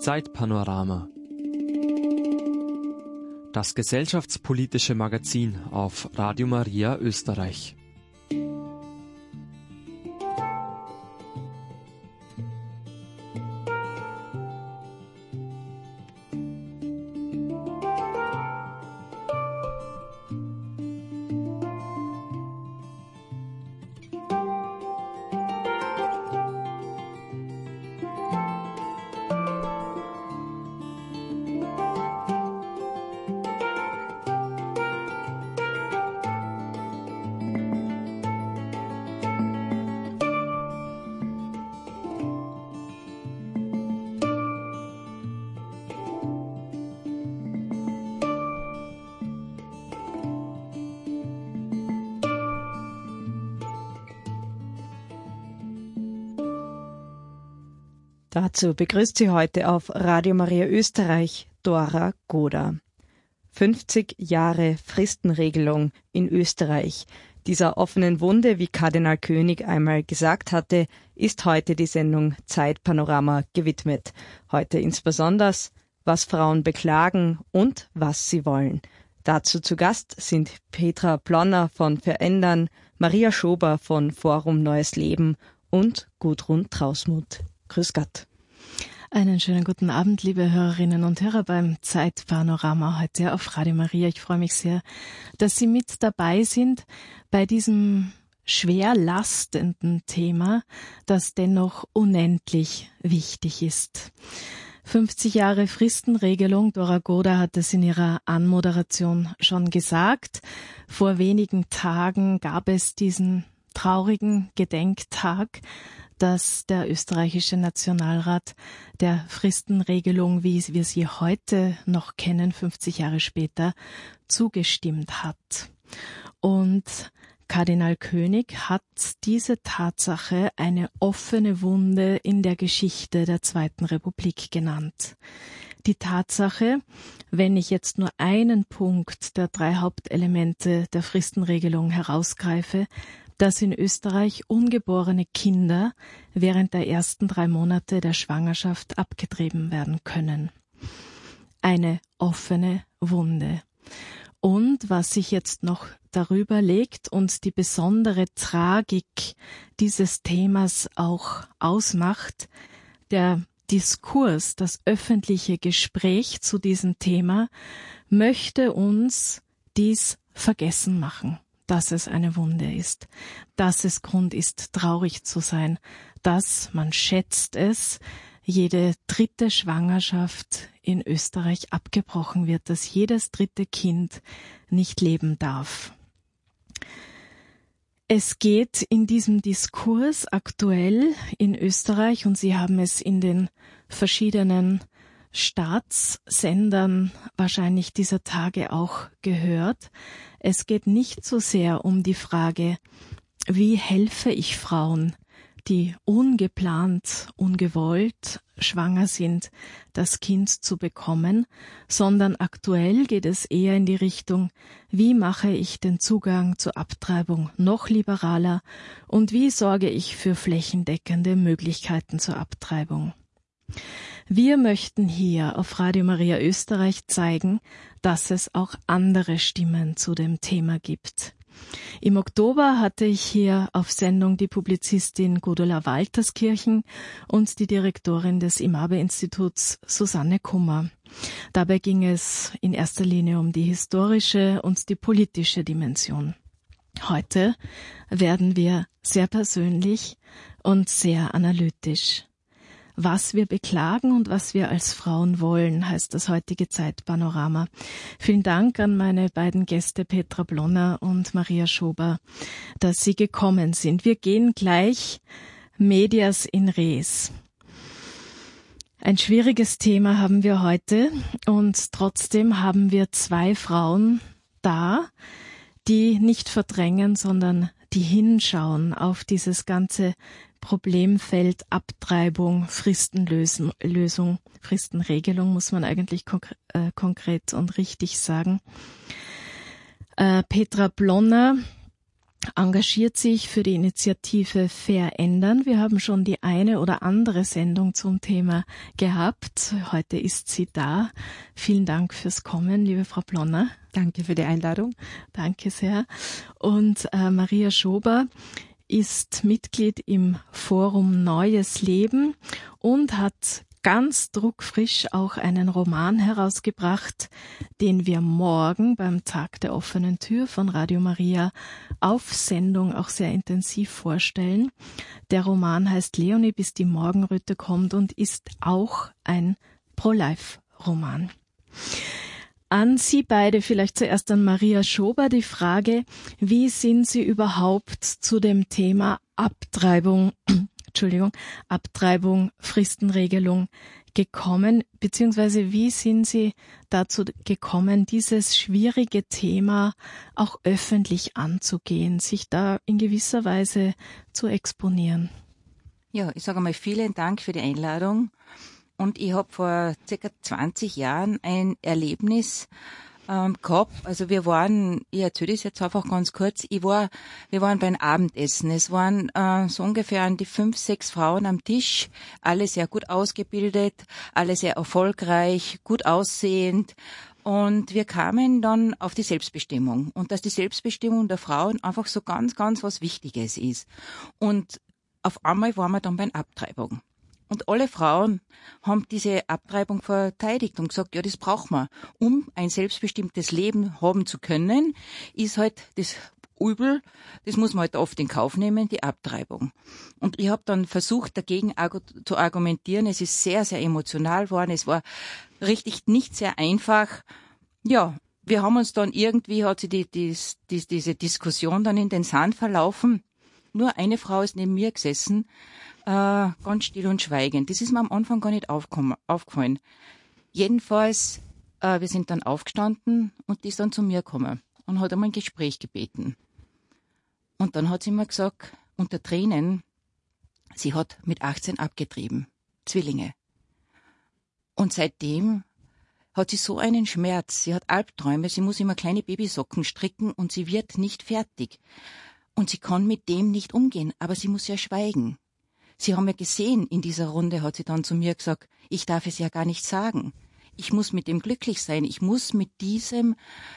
Zeitpanorama. Das gesellschaftspolitische Magazin auf Radio Maria Österreich. Dazu begrüßt sie heute auf Radio Maria Österreich Dora Goda. 50 Jahre Fristenregelung in Österreich. Dieser offenen Wunde, wie Kardinal König einmal gesagt hatte, ist heute die Sendung Zeitpanorama gewidmet. Heute insbesondere, was Frauen beklagen und was sie wollen. Dazu zu Gast sind Petra Plonner von Verändern, Maria Schober von Forum Neues Leben und Gudrun Trausmuth. Grüß Gott. Einen schönen guten Abend, liebe Hörerinnen und Hörer beim Zeitpanorama heute auf Radio Maria. Ich freue mich sehr, dass Sie mit dabei sind bei diesem schwer lastenden Thema, das dennoch unendlich wichtig ist. 50 Jahre Fristenregelung, Dora Goda hat es in ihrer Anmoderation schon gesagt. Vor wenigen Tagen gab es diesen traurigen Gedenktag, dass der österreichische Nationalrat der Fristenregelung, wie wir sie heute noch kennen, 50 Jahre später, zugestimmt hat. Und Kardinal König hat diese Tatsache eine offene Wunde in der Geschichte der Zweiten Republik genannt. Die Tatsache, wenn ich jetzt nur einen Punkt der 3 Hauptelemente der Fristenregelung herausgreife, dass in Österreich ungeborene Kinder während der ersten 3 Monate der Schwangerschaft abgetrieben werden können. Eine offene Wunde. Und was sich jetzt noch darüber legt und die besondere Tragik dieses Themas auch ausmacht, der Diskurs, das öffentliche Gespräch zu diesem Thema möchte uns dies vergessen machen, dass es eine Wunde ist, dass es Grund ist, traurig zu sein, dass, man schätzt es, jede 3. Schwangerschaft in Österreich abgebrochen wird, dass jedes 3. Kind nicht leben darf. Es geht in diesem Diskurs aktuell in Österreich, und Sie haben es in den verschiedenen Staatssendern wahrscheinlich dieser Tage auch gehört. Es geht nicht so sehr um die Frage, wie helfe ich Frauen, die ungeplant, ungewollt schwanger sind, das Kind zu bekommen, sondern aktuell geht es eher in die Richtung, wie mache ich den Zugang zur Abtreibung noch liberaler und wie sorge ich für flächendeckende Möglichkeiten zur Abtreibung. Wir möchten hier auf Radio Maria Österreich zeigen, dass es auch andere Stimmen zu dem Thema gibt. Im Oktober hatte ich hier auf Sendung die Publizistin Gudula Walterskirchen und die Direktorin des Imabe-Instituts Susanne Kummer. Dabei ging es in erster Linie um die historische und die politische Dimension. Heute werden wir sehr persönlich und sehr analytisch. Was wir beklagen und was wir als Frauen wollen, heißt das heutige Zeitpanorama. Vielen Dank an meine beiden Gäste Petra Plonner und Maria Schober, dass Sie gekommen sind. Wir gehen gleich medias in res. Ein schwieriges Thema haben wir heute und trotzdem haben wir 2 Frauen da, die nicht verdrängen, sondern die hinschauen auf dieses ganze Problemfeld Abtreibung, Fristenregelung muss man eigentlich konkret und richtig sagen. Petra Plonner engagiert sich für die Initiative Verändern. Wir haben schon die eine oder andere Sendung zum Thema gehabt. Heute ist sie da. Vielen Dank fürs Kommen, liebe Frau Plonner. Danke für die Einladung. Danke sehr. Und Maria Schober ist Mitglied im Forum Neues Leben und hat ganz druckfrisch auch einen Roman herausgebracht, den wir morgen beim Tag der offenen Tür von Radio Maria auf Sendung auch sehr intensiv vorstellen. Der Roman heißt Leonie, bis die Morgenröte kommt und ist auch ein Pro-Life-Roman. An Sie beide, vielleicht zuerst an Maria Schober, die Frage, wie sind Sie überhaupt zu dem Thema Abtreibung, Fristenregelung gekommen, beziehungsweise wie sind Sie dazu gekommen, dieses schwierige Thema auch öffentlich anzugehen, sich da in gewisser Weise zu exponieren? Ja, ich sage einmal vielen Dank für die Einladung. Und ich habe vor circa 20 Jahren ein Erlebnis gehabt. Also ich erzähle das jetzt einfach ganz kurz. Wir waren beim Abendessen. Es waren so ungefähr an die 5, 6 Frauen am Tisch, alle sehr gut ausgebildet, alle sehr erfolgreich, gut aussehend. Und wir kamen dann auf die Selbstbestimmung. Und dass die Selbstbestimmung der Frauen einfach so ganz, ganz was Wichtiges ist. Und auf einmal waren wir dann bei Abtreibung. Und alle Frauen haben diese Abtreibung verteidigt und gesagt, ja, das braucht man. Um ein selbstbestimmtes Leben haben zu können, ist halt das Übel, das muss man halt oft in Kauf nehmen, die Abtreibung. Und ich habe dann versucht, dagegen zu argumentieren. Es ist sehr, sehr emotional geworden. Es war richtig nicht sehr einfach. Ja, wir haben uns dann irgendwie, hat sich diese Diskussion dann in den Sand verlaufen. Nur eine Frau ist neben mir gesessen, ganz still und schweigend. Das ist mir am Anfang gar nicht aufgefallen. Jedenfalls, wir sind dann aufgestanden und die ist dann zu mir gekommen und hat einmal ein Gespräch gebeten. Und dann hat sie mir gesagt, unter Tränen, sie hat mit 18 abgetrieben, Zwillinge. Und seitdem hat sie so einen Schmerz, sie hat Albträume, sie muss immer kleine Babysocken stricken und sie wird nicht fertig. Und sie kann mit dem nicht umgehen, aber sie muss ja schweigen. Sie haben ja gesehen, in dieser Runde hat sie dann zu mir gesagt, ich darf es ja gar nicht sagen. Ich muss mit dem glücklich sein. Ich muss mit dieser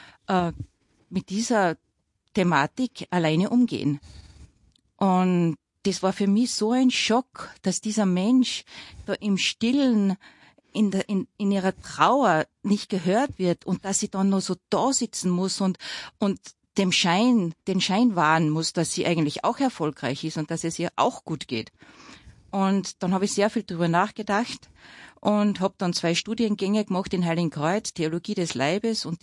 Thematik alleine umgehen. Und das war für mich so ein Schock, dass dieser Mensch da im Stillen, in ihrer Trauer nicht gehört wird und dass sie dann nur so da sitzen muss und den Schein wahren muss, dass sie eigentlich auch erfolgreich ist und dass es ihr auch gut geht. Und dann habe ich sehr viel drüber nachgedacht und habe dann 2 Studiengänge gemacht in Heiligenkreuz, Theologie des Leibes und die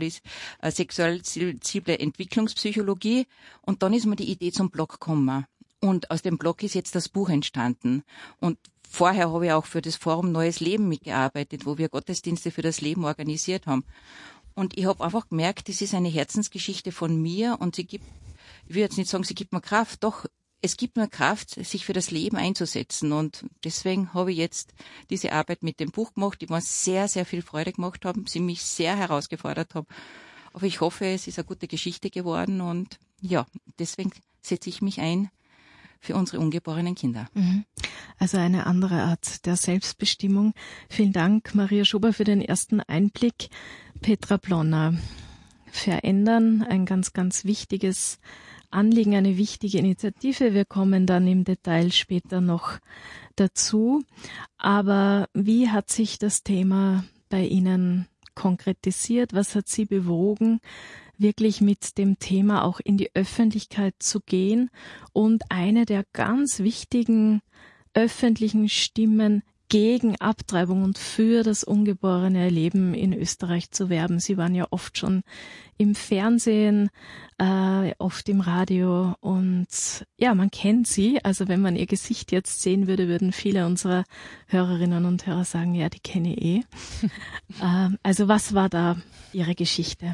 sexuell-sensible Entwicklungspsychologie. Und dann ist mir die Idee zum Blog gekommen. Und aus dem Blog ist jetzt das Buch entstanden. Und vorher habe ich auch für das Forum Neues Leben mitgearbeitet, wo wir Gottesdienste für das Leben organisiert haben. Und ich habe einfach gemerkt, das ist eine Herzensgeschichte von mir und ich will jetzt nicht sagen, sie gibt mir Kraft, doch, es gibt mir Kraft, sich für das Leben einzusetzen. Und deswegen habe ich jetzt diese Arbeit mit dem Buch gemacht, die mir sehr, sehr viel Freude gemacht haben, sie mich sehr herausgefordert haben. Aber ich hoffe, es ist eine gute Geschichte geworden und ja, deswegen setze ich mich ein für unsere ungeborenen Kinder. Also eine andere Art der Selbstbestimmung. Vielen Dank, Maria Schober, für den ersten Einblick. Petra Plonner, Verändern, ein ganz, ganz wichtiges Anliegen, eine wichtige Initiative. Wir kommen dann im Detail später noch dazu. Aber wie hat sich das Thema bei Ihnen konkretisiert? Was hat Sie bewogen, wirklich mit dem Thema auch in die Öffentlichkeit zu gehen und eine der ganz wichtigen öffentlichen Stimmen gegen Abtreibung und für das ungeborene Leben in Österreich zu werben? Sie waren ja oft schon im Fernsehen, oft im Radio und ja, man kennt Sie. Also wenn man Ihr Gesicht jetzt sehen würde, würden viele unserer Hörerinnen und Hörer sagen, ja, die kenne ich Also was war da Ihre Geschichte?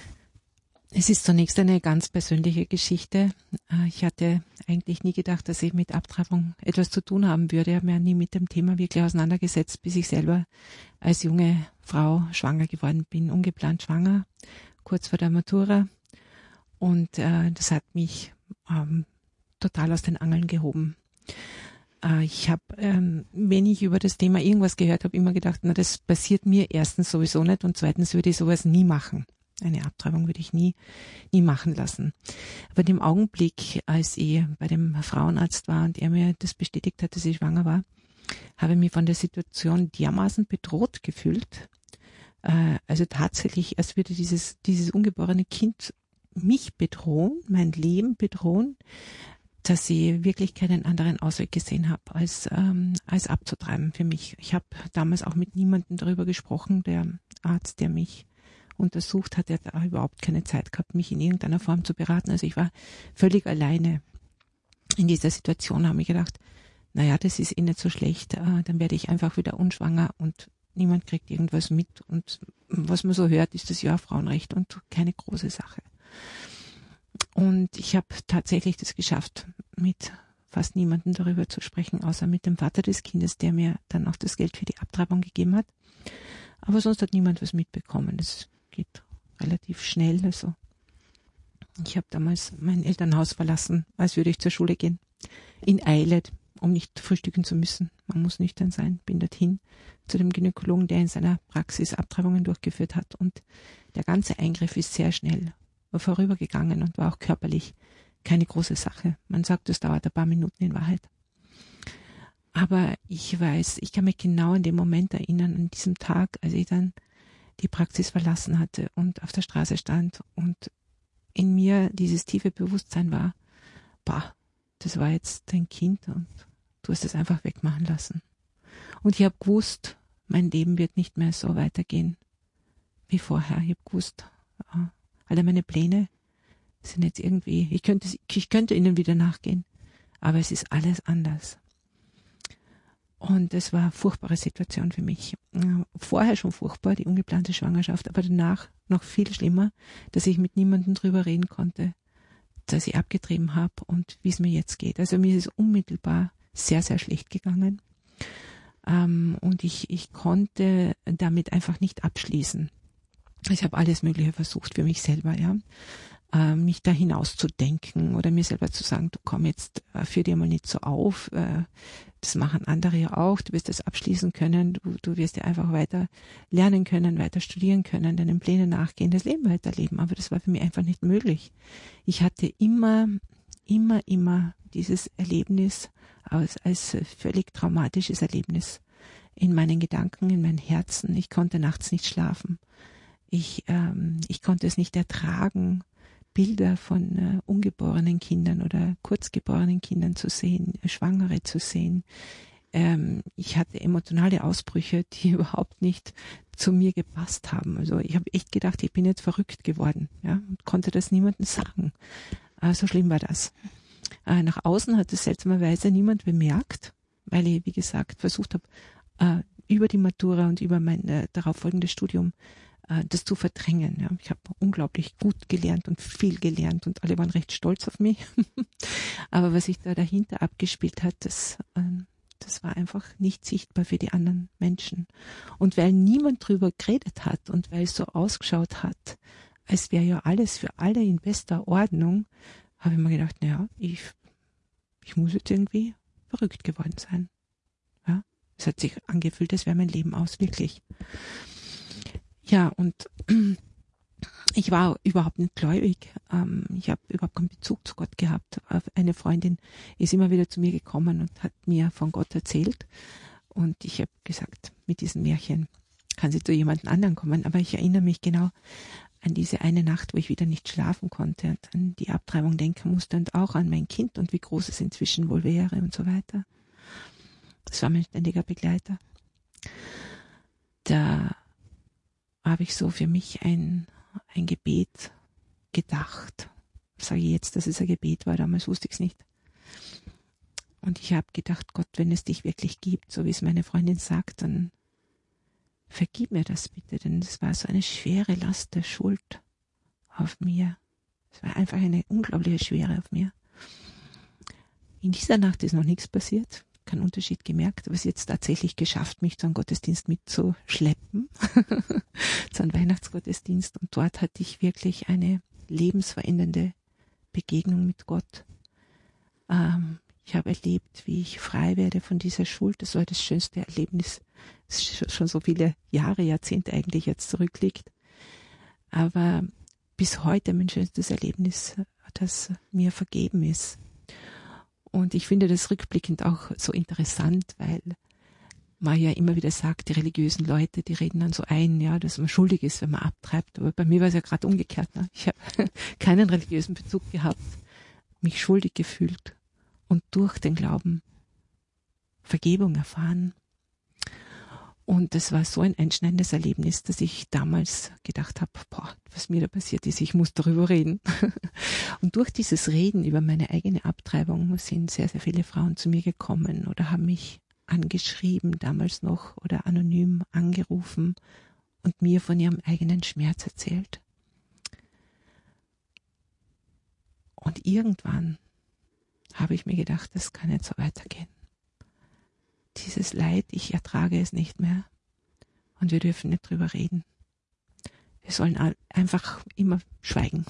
Es ist zunächst eine ganz persönliche Geschichte. Ich hatte eigentlich nie gedacht, dass ich mit Abtreibung etwas zu tun haben würde. Ich habe mich nie mit dem Thema wirklich auseinandergesetzt, bis ich selber als junge Frau schwanger geworden bin, ungeplant schwanger, kurz vor der Matura. Und das hat mich total aus den Angeln gehoben. Ich habe, wenn ich über das Thema irgendwas gehört habe, immer gedacht, na, das passiert mir erstens sowieso nicht und zweitens würde ich sowas nie machen. Eine Abtreibung würde ich nie machen lassen. Aber in dem Augenblick, als ich bei dem Frauenarzt war und er mir das bestätigt hat, dass ich schwanger war, habe ich mich von der Situation dermaßen bedroht gefühlt. Also tatsächlich, als würde dieses ungeborene Kind mich bedrohen, mein Leben bedrohen, dass ich wirklich keinen anderen Ausweg gesehen habe, als abzutreiben für mich. Ich habe damals auch mit niemandem darüber gesprochen. Der Arzt, der mich untersucht hat, der hat auch überhaupt keine Zeit gehabt, mich in irgendeiner Form zu beraten. Also ich war völlig alleine in dieser Situation, habe ich gedacht, naja, das ist eh nicht so schlecht, dann werde ich einfach wieder unschwanger und niemand kriegt irgendwas mit. Und was man so hört, ist das ja Frauenrecht und keine große Sache. Und ich habe tatsächlich das geschafft, mit fast niemandem darüber zu sprechen, außer mit dem Vater des Kindes, der mir dann auch das Geld für die Abtreibung gegeben hat. Aber sonst hat niemand was mitbekommen. Das geht relativ schnell. Also ich habe damals mein Elternhaus verlassen, als würde ich zur Schule gehen. In Eile, um nicht frühstücken zu müssen. Man muss nüchtern sein. Bin dorthin zu dem Gynäkologen, der in seiner Praxis Abtreibungen durchgeführt hat. Und der ganze Eingriff ist sehr schnell vorübergegangen und war auch körperlich keine große Sache. Man sagt, es dauert ein paar Minuten in Wahrheit. Aber ich weiß, ich kann mich genau an den Moment erinnern, an diesem Tag, als ich dann die Praxis verlassen hatte und auf der Straße stand und in mir dieses tiefe Bewusstsein war, das war jetzt dein Kind und du hast es einfach wegmachen lassen. Und ich habe gewusst, mein Leben wird nicht mehr so weitergehen wie vorher. Ich habe gewusst, alle meine Pläne sind jetzt irgendwie, ich könnte ihnen wieder nachgehen, aber es ist alles anders. Und es war eine furchtbare Situation für mich. Vorher schon furchtbar, die ungeplante Schwangerschaft, aber danach noch viel schlimmer, dass ich mit niemandem drüber reden konnte, dass ich abgetrieben habe und wie es mir jetzt geht. Also mir ist es unmittelbar sehr, sehr schlecht gegangen. Und ich konnte damit einfach nicht abschließen. Ich habe alles Mögliche versucht für mich selber, ja, mich da hinauszudenken oder mir selber zu sagen, du komm jetzt, führ dir mal nicht so auf, das machen andere ja auch, du wirst das abschließen können, du wirst ja einfach weiter lernen können, weiter studieren können, deinen Plänen nachgehen, das Leben weiterleben, aber das war für mich einfach nicht möglich. Ich hatte immer dieses Erlebnis als völlig traumatisches Erlebnis in meinen Gedanken, in meinem Herzen. Ich konnte nachts nicht schlafen. Ich konnte es nicht ertragen, Bilder von ungeborenen Kindern oder kurzgeborenen Kindern zu sehen, Schwangere zu sehen. Ich hatte emotionale Ausbrüche, die überhaupt nicht zu mir gepasst haben. Also ich habe echt gedacht, ich bin jetzt verrückt geworden, ja, und konnte das niemandem sagen. So schlimm war das. Nach außen hat es seltsamerweise niemand bemerkt, weil ich, wie gesagt, versucht habe, über die Matura und über mein darauffolgendes Studium das zu verdrängen. Ja. Ich habe unglaublich gut gelernt und viel gelernt und alle waren recht stolz auf mich. Aber was sich da dahinter abgespielt hat, das war einfach nicht sichtbar für die anderen Menschen. Und weil niemand drüber geredet hat und weil es so ausgeschaut hat, als wäre ja alles für alle in bester Ordnung, habe ich mir gedacht, naja, ich muss jetzt irgendwie verrückt geworden sein. Ja, es hat sich angefühlt, als wäre mein Leben aus, wirklich. Ja, und ich war überhaupt nicht gläubig. Ich habe überhaupt keinen Bezug zu Gott gehabt. Eine Freundin ist immer wieder zu mir gekommen und hat mir von Gott erzählt. Und ich habe gesagt, mit diesem Märchen kann sie zu jemand anderen kommen. Aber ich erinnere mich genau an diese eine Nacht, wo ich wieder nicht schlafen konnte und an die Abtreibung denken musste und auch an mein Kind und wie groß es inzwischen wohl wäre und so weiter. Das war mein ständiger Begleiter. Da habe ich so für mich ein Gebet gedacht. Sage ich jetzt, dass es ein Gebet war, damals wusste ich es nicht. Und ich habe gedacht, Gott, wenn es dich wirklich gibt, so wie es meine Freundin sagt, dann vergib mir das bitte, denn es war so eine schwere Last der Schuld auf mir. Es war einfach eine unglaubliche Schwere auf mir. In dieser Nacht ist noch nichts passiert, keinen Unterschied gemerkt, aber es ist jetzt tatsächlich geschafft, mich zu einem Gottesdienst mitzuschleppen, zu einem Weihnachtsgottesdienst. Und dort hatte ich wirklich eine lebensverändernde Begegnung mit Gott. Ich habe erlebt, wie ich frei werde von dieser Schuld. Das war das schönste Erlebnis, das schon so viele Jahre, Jahrzehnte eigentlich jetzt zurückliegt. Aber bis heute mein schönstes Erlebnis, das mir vergeben ist. Und ich finde das rückblickend auch so interessant, weil man ja immer wieder sagt, die religiösen Leute, die reden dann so ein, ja, dass man schuldig ist, wenn man abtreibt. Aber bei mir war es ja gerade umgekehrt. Ne? Ich habe keinen religiösen Bezug gehabt, mich schuldig gefühlt und durch den Glauben Vergebung erfahren. Und das war so ein einschneidendes Erlebnis, dass ich damals gedacht habe, was mir da passiert ist, ich muss darüber reden. Und durch dieses Reden über meine eigene Abtreibung sind sehr, sehr viele Frauen zu mir gekommen oder haben mich angeschrieben, damals noch, oder anonym angerufen und mir von ihrem eigenen Schmerz erzählt. Und irgendwann habe ich mir gedacht, das kann nicht so weitergehen. Dieses Leid, ich ertrage es nicht mehr und wir dürfen nicht drüber reden. Wir sollen einfach immer schweigen.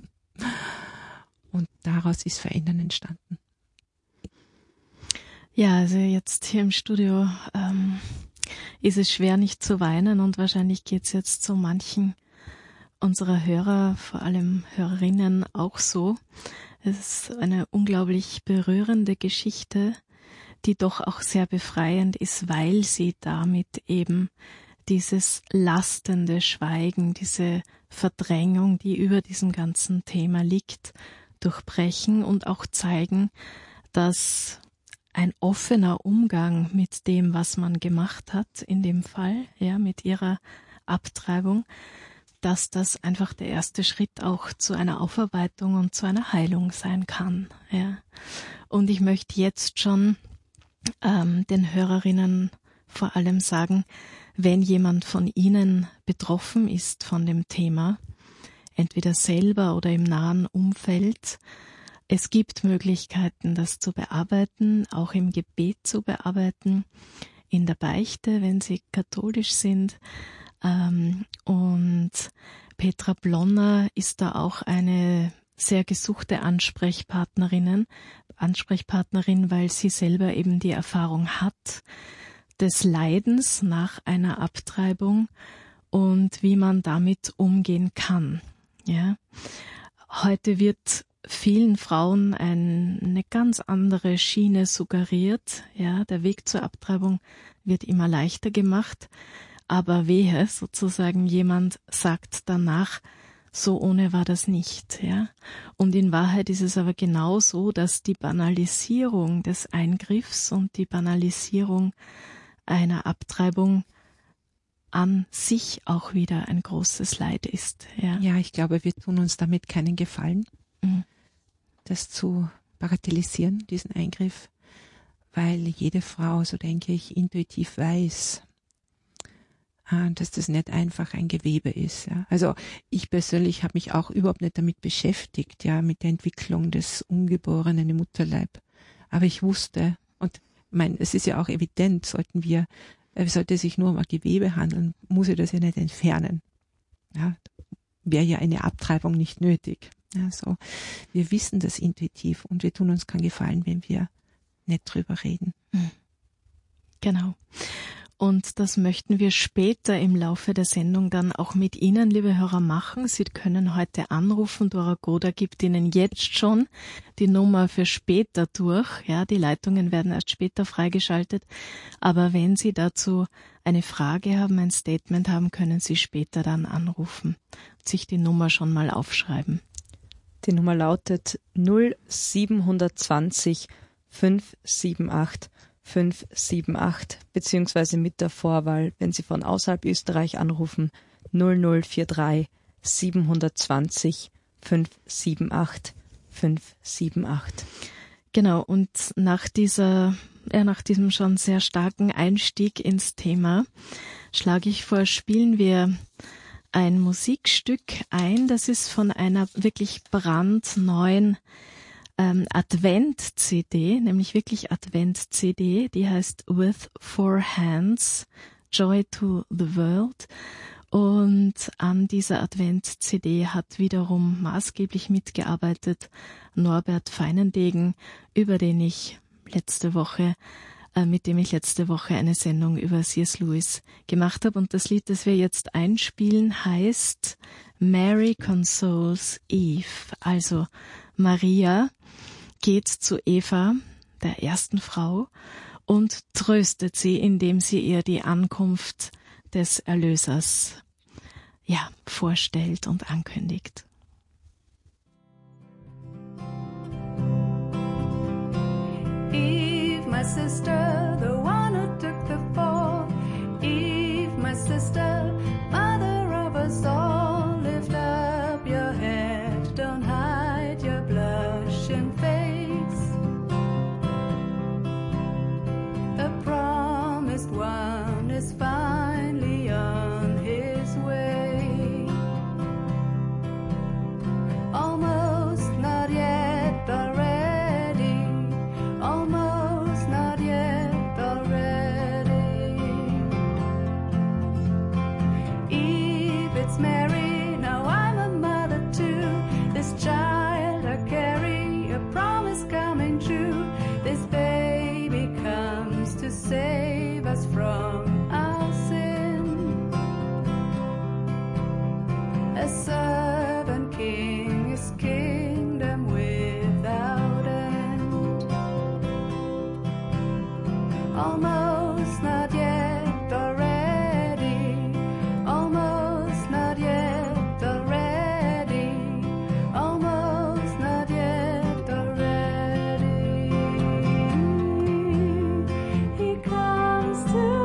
Und daraus ist Verändern entstanden. Ja, also jetzt hier im Studio ist es schwer, nicht zu weinen, und wahrscheinlich geht es jetzt so manchen unserer Hörer, vor allem Hörerinnen, auch so. Es ist eine unglaublich berührende Geschichte, die doch auch sehr befreiend ist, weil sie damit eben dieses lastende Schweigen, diese Verdrängung, die über diesem ganzen Thema liegt, durchbrechen und auch zeigen, dass ein offener Umgang mit dem, was man gemacht hat, in dem Fall, ja, mit ihrer Abtreibung, dass das einfach der erste Schritt auch zu einer Aufarbeitung und zu einer Heilung sein kann, ja. Und ich möchte jetzt schon den Hörerinnen vor allem sagen, wenn jemand von Ihnen betroffen ist von dem Thema, entweder selber oder im nahen Umfeld, es gibt Möglichkeiten, das zu bearbeiten, auch im Gebet zu bearbeiten, in der Beichte, wenn Sie katholisch sind. Und Petra Blonner ist da auch eine sehr gesuchte Ansprechpartnerin, weil sie selber eben die Erfahrung hat des Leidens nach einer Abtreibung und wie man damit umgehen kann. Ja. Heute wird vielen Frauen eine ganz andere Schiene suggeriert. Ja, der Weg zur Abtreibung wird immer leichter gemacht, aber wehe, sozusagen jemand sagt danach, so ohne war das nicht, ja. Und in Wahrheit ist es aber genau so, dass die Banalisierung des Eingriffs und die Banalisierung einer Abtreibung an sich auch wieder ein großes Leid ist, ja. Ja, ich glaube, wir tun uns damit keinen Gefallen, das zu bagatellisieren, diesen Eingriff, weil jede Frau, so denke ich, intuitiv weiß, dass das nicht einfach ein Gewebe ist. Ja. Also ich persönlich habe mich auch überhaupt nicht damit beschäftigt, ja, mit der Entwicklung des Ungeborenen im Mutterleib. Aber ich wusste, und es ist ja auch evident, sollte sich nur um ein Gewebe handeln, muss ich das ja nicht entfernen. Ja, wäre ja eine Abtreibung nicht nötig. Also wir wissen das intuitiv und wir tun uns keinen Gefallen, wenn wir nicht drüber reden. Genau. Und das möchten wir später im Laufe der Sendung dann auch mit Ihnen, liebe Hörer, machen. Sie können heute anrufen. Dora Goda gibt Ihnen jetzt schon die Nummer für später durch. Ja, die Leitungen werden erst später freigeschaltet. Aber wenn Sie dazu eine Frage haben, ein Statement haben, können Sie später dann anrufen und sich die Nummer schon mal aufschreiben. Die Nummer lautet 0720 578 578, beziehungsweise mit der Vorwahl, wenn Sie von außerhalb Österreich anrufen, 0043 720 578 578. Genau, und nach diesem schon sehr starken Einstieg ins Thema schlage ich vor, spielen wir ein Musikstück ein, das ist von einer wirklich brandneuen Advent-CD, nämlich wirklich Advent-CD, die heißt With Four Hands, Joy to the World. Und an dieser Advents-CD hat wiederum maßgeblich mitgearbeitet Norbert Feinendegen, mit dem ich letzte Woche eine Sendung über C.S. Lewis gemacht habe. Und das Lied, das wir jetzt einspielen, heißt Mary Consoles Eve. Also Maria geht zu Eva, der ersten Frau, und tröstet sie, indem sie ihr die Ankunft des Erlösers vorstellt und ankündigt. Eve, my sister, the one who took the fall. Eve, my sister, mother of us all. Lift up your head, don't hide your blushing face. The promised one is finally on his way. Almost, not yet, already. Almost, not yet, already. Eve, it's Mary, now I'm a mother too. This child I carry, a promise coming true. This baby comes to save us from our sin. A servant king, his kingdom without end. Almost, not yet, already. Almost, not yet, already. Almost, not yet, already. He comes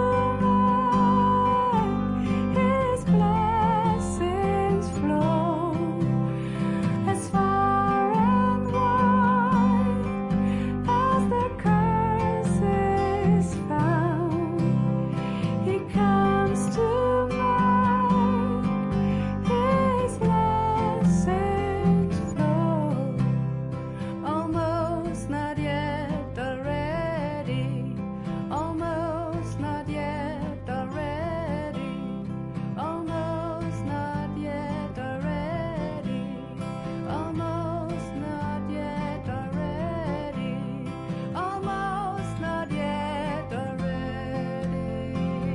tonight, his blessings flow as far and wide as the curse is found. He comes tonight, his blessings flow. Almost, not yet, already. Almost, not yet, already. Almost, not yet, already. Almost, not yet, already. Almost, not yet, already.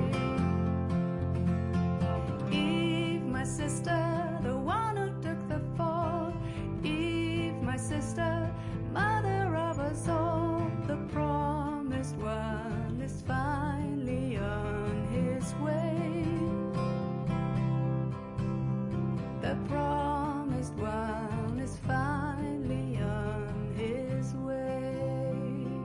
Eve, my sister, the one who took the fall. Eve, my sister, mother of us all. The promised one is finally on his way. The promised one is finally on his way.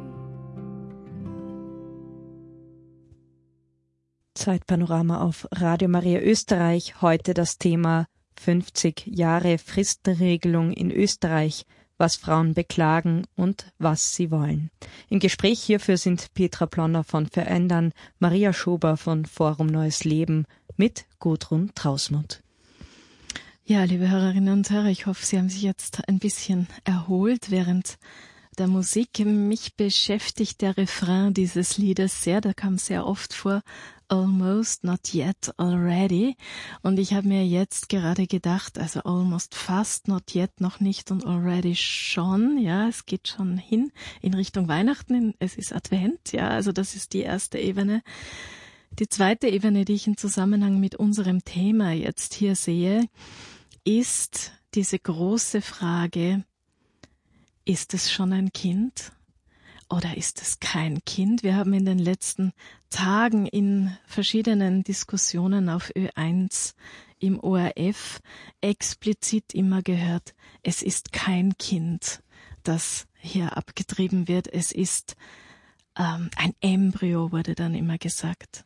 Zeitpanorama auf Radio Maria Österreich. Heute das Thema 50 Jahre Fristenregelung in Österreich, was Frauen beklagen und was sie wollen. Im Gespräch hierfür sind Petra Plonner von Verändern, Maria Schober von Forum Neues Leben mit Gudrun Trausmuth. Ja, liebe Hörerinnen und Hörer, ich hoffe, Sie haben sich jetzt ein bisschen erholt während der Musik. Mich beschäftigt der Refrain dieses Liedes sehr, der kam sehr oft vor, almost, not yet, already. Und ich habe mir jetzt gerade gedacht, also almost, fast, not yet, noch nicht und already schon. Ja, es geht schon hin in Richtung Weihnachten, es ist Advent, ja, also das ist die erste Ebene. Die zweite Ebene, die ich im Zusammenhang mit unserem Thema jetzt hier sehe, ist diese große Frage, ist es schon ein Kind oder ist es kein Kind? Wir haben in den letzten Tagen in verschiedenen Diskussionen auf Ö1 im ORF explizit immer gehört, es ist kein Kind, das hier abgetrieben wird. Es ist ein Embryo, wurde dann immer gesagt.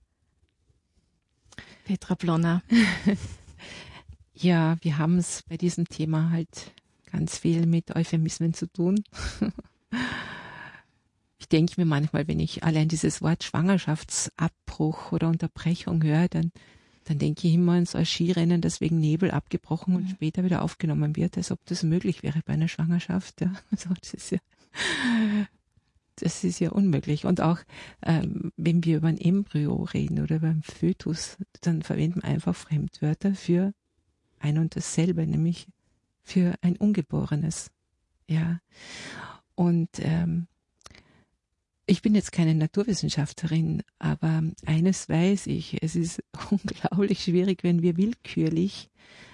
Petra Plonner. Ja, wir haben es bei diesem Thema halt ganz viel mit Euphemismen zu tun. Ich denke mir manchmal, wenn ich allein dieses Wort Schwangerschaftsabbruch oder Unterbrechung höre, dann denke ich immer an so ein Skirennen, das wegen Nebel abgebrochen und später wieder aufgenommen wird, als ob das möglich wäre bei einer Schwangerschaft. Ja. Also das Das ist ja unmöglich. Und auch, wenn wir über ein Embryo reden oder über einen Fötus, dann verwenden wir einfach Fremdwörter für ein und dasselbe, nämlich für ein Ungeborenes. Ja. Und ich bin jetzt keine Naturwissenschaftlerin, aber eines weiß ich, es ist unglaublich schwierig, wenn wir willkürlich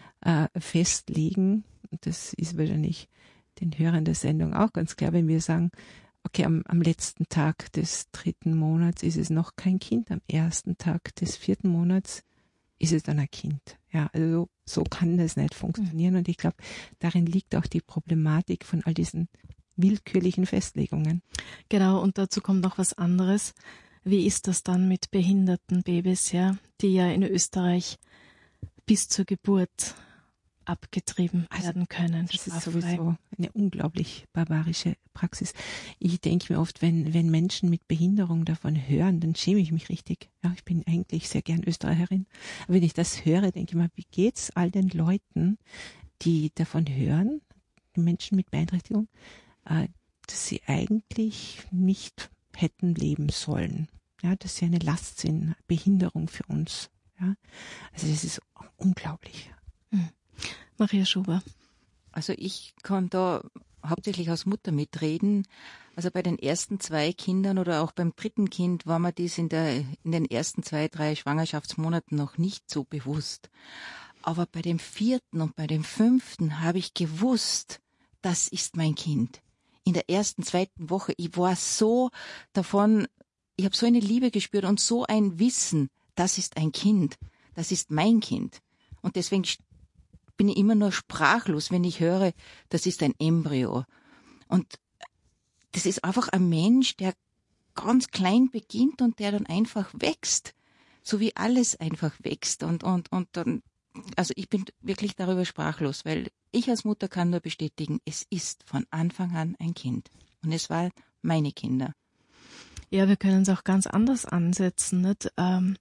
festlegen, und das ist wahrscheinlich den Hörern der Sendung auch ganz klar, wenn wir sagen, okay, am letzten Tag des 3. Monats ist es noch kein Kind, am ersten Tag des 4. Monats ist es dann ein Kind. Ja, also so kann das nicht funktionieren. Und ich glaube, darin liegt auch die Problematik von all diesen willkürlichen Festlegungen. Genau, und dazu kommt noch was anderes. Wie ist das dann mit behinderten Babys, ja, die ja in Österreich bis zur Geburt abgetrieben werden können? Das ist sowieso eine unglaublich barbarische Praxis. Ich denke mir oft, wenn Menschen mit Behinderung davon hören, dann schäme ich mich richtig. Ja, ich bin eigentlich sehr gern Österreicherin. Aber wenn ich das höre, denke ich mir, wie geht's all den Leuten, die davon hören, die Menschen mit Beeinträchtigung, dass sie eigentlich nicht hätten leben sollen. Ja, dass sie eine Last sind, Behinderung für uns. Ja, also das ist unglaublich. Maria Schober. Also ich kann da hauptsächlich als Mutter mitreden. Also bei den ersten 2 Kindern oder auch beim 3. Kind war mir das in den ersten 2, 3 Schwangerschaftsmonaten noch nicht so bewusst. Aber bei dem 4. und bei dem 5. habe ich gewusst, das ist mein Kind. In der ersten, 2. Woche, ich war so davon, ich habe so eine Liebe gespürt und so ein Wissen, das ist ein Kind, das ist mein Kind. Und deswegen bin ich immer nur sprachlos, wenn ich höre, das ist ein Embryo. Und das ist einfach ein Mensch, der ganz klein beginnt und der dann einfach wächst, so wie alles einfach wächst. Und dann, also ich bin wirklich darüber sprachlos, weil ich als Mutter kann nur bestätigen, es ist von Anfang an ein Kind. Und es waren meine Kinder. Ja, wir können es auch ganz anders ansetzen, nicht?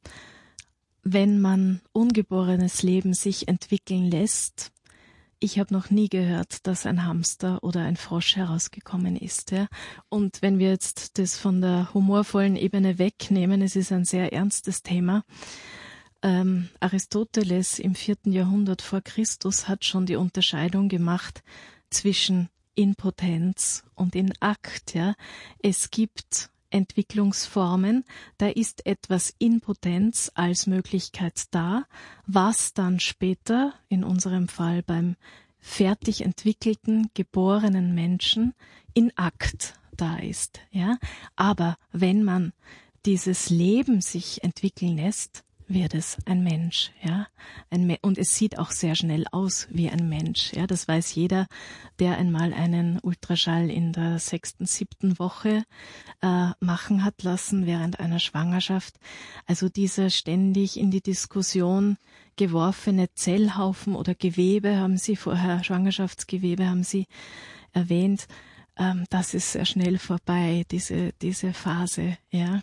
Wenn man ungeborenes Leben sich entwickeln lässt, ich habe noch nie gehört, dass ein Hamster oder ein Frosch herausgekommen ist. Ja? Und wenn wir jetzt das von der humorvollen Ebene wegnehmen, es ist ein sehr ernstes Thema. Aristoteles im 4. Jahrhundert vor Christus hat schon die Unterscheidung gemacht zwischen Impotenz und Inakt. Ja? Es gibt Entwicklungsformen, da ist etwas Impotenz als Möglichkeit da, was dann später, in unserem Fall beim fertig entwickelten, geborenen Menschen, in Akt da ist. Ja? Aber wenn man dieses Leben sich entwickeln lässt, wird es ein Mensch, ja, und es sieht auch sehr schnell aus wie ein Mensch, ja, das weiß jeder, der einmal einen Ultraschall in der 6., 7. Woche machen hat lassen während einer Schwangerschaft. Also dieser ständig in die Diskussion geworfene Zellhaufen oder Gewebe, haben Sie vorher, Schwangerschaftsgewebe haben Sie erwähnt, das ist sehr schnell vorbei, diese Phase, ja.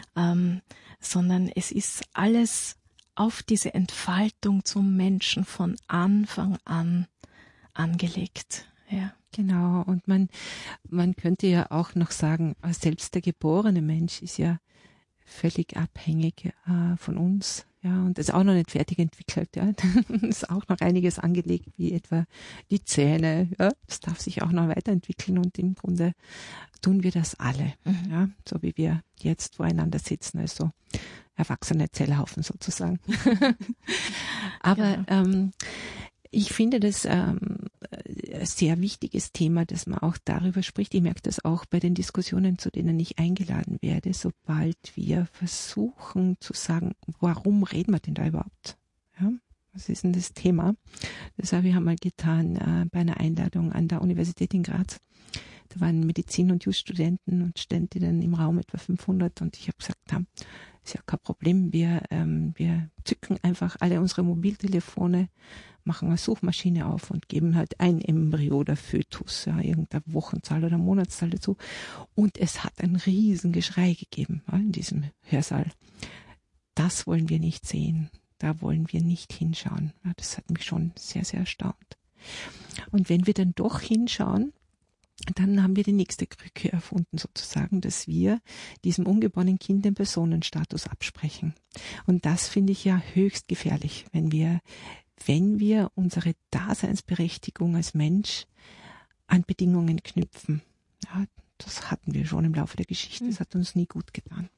Sondern es ist alles auf diese Entfaltung zum Menschen von Anfang an angelegt. Ja. Genau, und man könnte ja auch noch sagen, selbst der geborene Mensch ist ja völlig abhängig von uns. Ja, und ist auch noch nicht fertig entwickelt. Ja, ist auch noch einiges angelegt, wie etwa die Zähne. Ja, das darf sich auch noch weiterentwickeln und im Grunde tun wir das alle. Ja, so wie wir jetzt voreinander sitzen, also erwachsene Zellhaufen sozusagen. Aber ich finde das ein sehr wichtiges Thema, dass man auch darüber spricht. Ich merke das auch bei den Diskussionen, zu denen ich eingeladen werde, sobald wir versuchen zu sagen, warum reden wir denn da überhaupt? Ja, was ist denn das Thema? Das habe ich einmal getan bei einer Einladung an der Universität in Graz. Da waren Medizin- und Just-Studenten und Studentinnen im Raum, etwa 500, und ich habe gesagt, ist ja kein Problem, wir zücken einfach alle unsere Mobiltelefone, machen eine Suchmaschine auf und geben halt ein Embryo oder Fötus, ja, irgendeine Wochenzahl oder Monatszahl dazu. Und es hat ein Riesengeschrei gegeben in diesem Hörsaal. Das wollen wir nicht sehen, da wollen wir nicht hinschauen. Ja, das hat mich schon sehr, sehr erstaunt. Und wenn wir dann doch hinschauen, dann haben wir die nächste Krücke erfunden sozusagen, dass wir diesem ungeborenen Kind den Personenstatus absprechen. Und das finde ich ja höchst gefährlich, wenn wir unsere Daseinsberechtigung als Mensch an Bedingungen knüpfen. Ja, das hatten wir schon im Laufe der Geschichte. Das hat uns nie gut getan.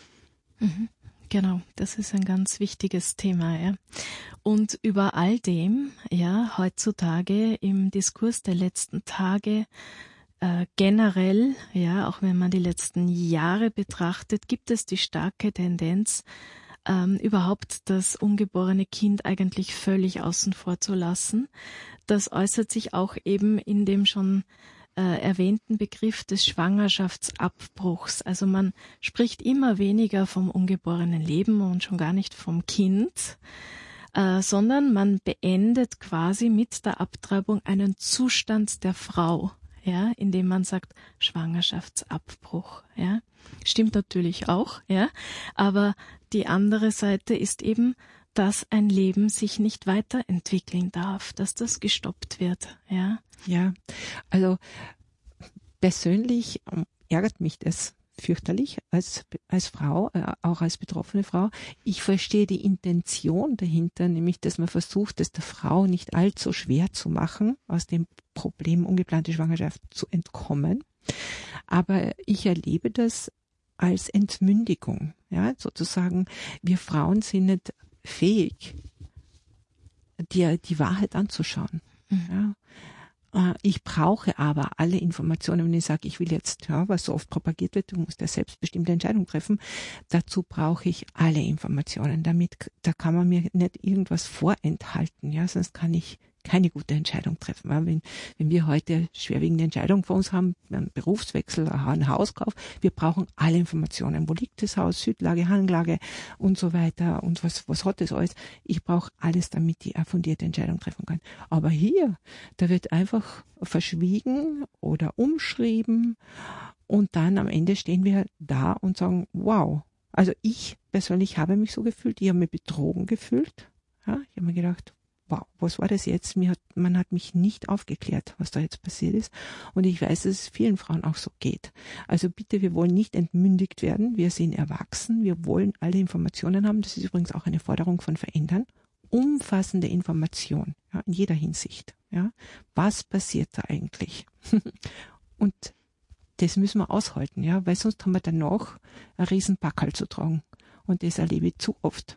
Genau, das ist ein ganz wichtiges Thema. Ja. Und über all dem, ja, heutzutage im Diskurs der letzten Tage, generell, ja, auch wenn man die letzten Jahre betrachtet, gibt es die starke Tendenz, überhaupt das ungeborene Kind eigentlich völlig außen vor zu lassen. Das äußert sich auch eben in dem schon erwähnten Begriff des Schwangerschaftsabbruchs. Also man spricht immer weniger vom ungeborenen Leben und schon gar nicht vom Kind, sondern man beendet quasi mit der Abtreibung einen Zustand der Frau, ja, indem man sagt Schwangerschaftsabbruch. Ja. Stimmt natürlich auch, ja, aber die andere Seite ist eben, dass ein Leben sich nicht weiterentwickeln darf, dass das gestoppt wird. Ja, ja, also persönlich ärgert mich das fürchterlich als Frau, auch als betroffene Frau. Ich verstehe die Intention dahinter, nämlich, dass man versucht, es der Frau nicht allzu schwer zu machen, aus dem Problem ungeplante Schwangerschaft zu entkommen. Aber ich erlebe das als Entmündigung. Ja, sozusagen, wir Frauen sind nicht fähig, die Wahrheit anzuschauen. Ja. Ich brauche aber alle Informationen, wenn ich sage, ich will jetzt, ja, was so oft propagiert wird, du musst ja selbstbestimmte Entscheidung treffen, dazu brauche ich alle Informationen. Da kann man mir nicht irgendwas vorenthalten, ja, sonst kann ich keine gute Entscheidung treffen. Wenn wir heute schwerwiegende Entscheidungen vor uns haben, einen Berufswechsel, einen Hauskauf, wir brauchen alle Informationen. Wo liegt das Haus, Südlage, Hanglage und so weiter und was hat das alles? Ich brauche alles, damit ich eine fundierte Entscheidung treffen kann. Aber hier, da wird einfach verschwiegen oder umschrieben und dann am Ende stehen wir da und sagen, wow. Also ich persönlich habe mich so gefühlt, ich habe mich betrogen gefühlt. Ja, ich habe mir gedacht, wow, was war das jetzt? Man hat mich nicht aufgeklärt, was da jetzt passiert ist. Und ich weiß, dass es vielen Frauen auch so geht. Also bitte, wir wollen nicht entmündigt werden. Wir sind erwachsen. Wir wollen alle Informationen haben. Das ist übrigens auch eine Forderung von Verändern. Umfassende Information, ja, in jeder Hinsicht. Ja. Was passiert da eigentlich? Und das müssen wir aushalten, ja, weil sonst haben wir danach einen riesen Packerl zu tragen. Und das erlebe ich zu oft.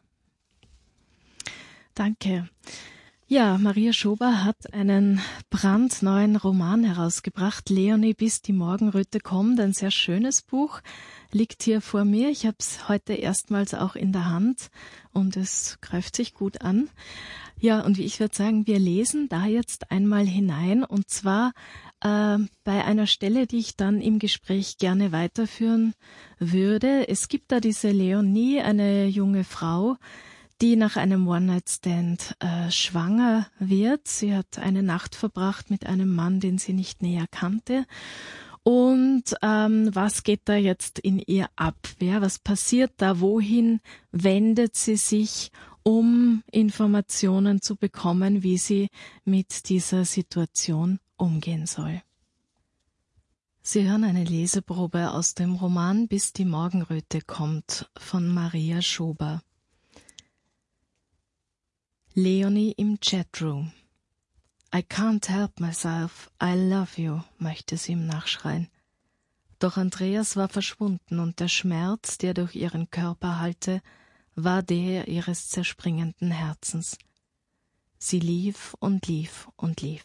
Danke. Ja, Maria Schober hat einen brandneuen Roman herausgebracht, Leonie, bis die Morgenröte kommt. Ein sehr schönes Buch, liegt hier vor mir. Ich habe es heute erstmals auch in der Hand und es greift sich gut an. Ja, und wie ich würde sagen, wir lesen da jetzt einmal hinein und zwar bei einer Stelle, die ich dann im Gespräch gerne weiterführen würde. Es gibt da diese Leonie, eine junge Frau, die nach einem One-Night-Stand schwanger wird. Sie hat eine Nacht verbracht mit einem Mann, den sie nicht näher kannte. Und was geht da jetzt in ihr ab? Ja, was passiert da? Wohin wendet sie sich, um Informationen zu bekommen, wie sie mit dieser Situation umgehen soll? Sie hören eine Leseprobe aus dem Roman Bis die Morgenröte kommt von Maria Schober. Leonie im Chatroom. I can't help myself, I love you, möchte sie ihm nachschreien. Doch Andreas war verschwunden und der Schmerz, der durch ihren Körper hallte, war der ihres zerspringenden Herzens. Sie lief und lief und lief.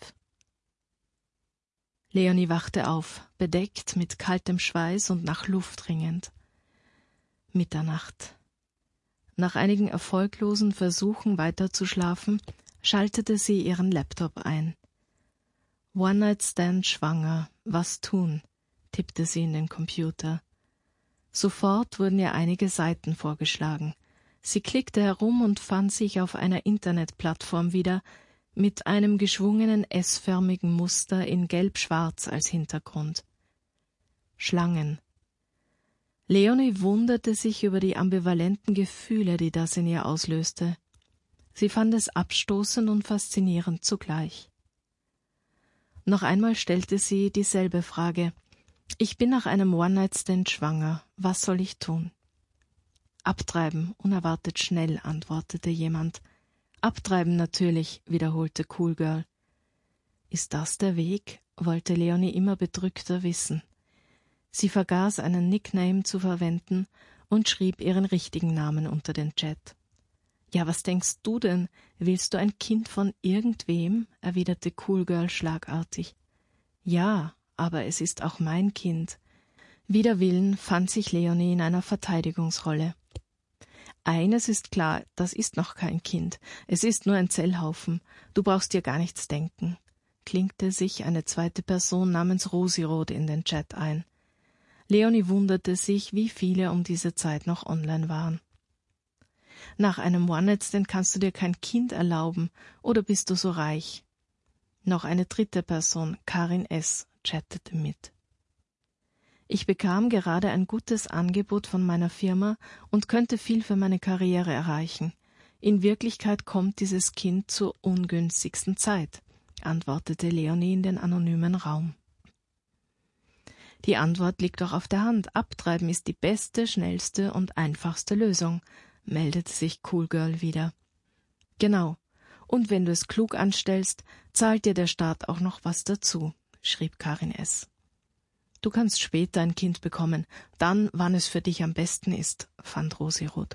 Leonie wachte auf, bedeckt mit kaltem Schweiß und nach Luft ringend. Mitternacht. Nach einigen erfolglosen Versuchen weiterzuschlafen, schaltete sie ihren Laptop ein. One-Night-Stand schwanger, was tun? Tippte sie in den Computer. Sofort wurden ihr einige Seiten vorgeschlagen. Sie klickte herum und fand sich auf einer Internetplattform wieder, mit einem geschwungenen S-förmigen Muster in gelb-schwarz als Hintergrund. Schlangen. Leonie wunderte sich über die ambivalenten Gefühle, die das in ihr auslöste. Sie fand es abstoßend und faszinierend zugleich. Noch einmal stellte sie dieselbe Frage. Ich bin nach einem One-Night-Stand schwanger. Was soll ich tun? Abtreiben, unerwartet schnell, antwortete jemand. Abtreiben natürlich, wiederholte Cool Girl. Ist das der Weg? Wollte Leonie immer bedrückter wissen. Sie vergaß, einen Nickname zu verwenden und schrieb ihren richtigen Namen unter den Chat. Ja, was denkst du denn? Willst du ein Kind von irgendwem? Erwiderte Cool Girl schlagartig. Ja, aber es ist auch mein Kind. Wider Willen fand sich Leonie in einer Verteidigungsrolle. Eines ist klar, das ist noch kein Kind. Es ist nur ein Zellhaufen. Du brauchst dir gar nichts denken, klinkte sich eine zweite Person namens Rosirot in den Chat ein. Leonie wunderte sich, wie viele um diese Zeit noch online waren. Nach einem One-Night-Stand kannst du dir kein Kind erlauben, oder bist du so reich? Noch eine dritte Person, Karin S., chattete mit. Ich bekam gerade ein gutes Angebot von meiner Firma und könnte viel für meine Karriere erreichen. In Wirklichkeit kommt dieses Kind zur ungünstigsten Zeit, antwortete Leonie in den anonymen Raum. Die Antwort liegt doch auf der Hand. Abtreiben ist die beste, schnellste und einfachste Lösung, meldete sich Cool Girl wieder. Genau. Und wenn du es klug anstellst, zahlt dir der Staat auch noch was dazu, schrieb Karin S. Du kannst später ein Kind bekommen, dann, wann es für dich am besten ist, fand Rosirot.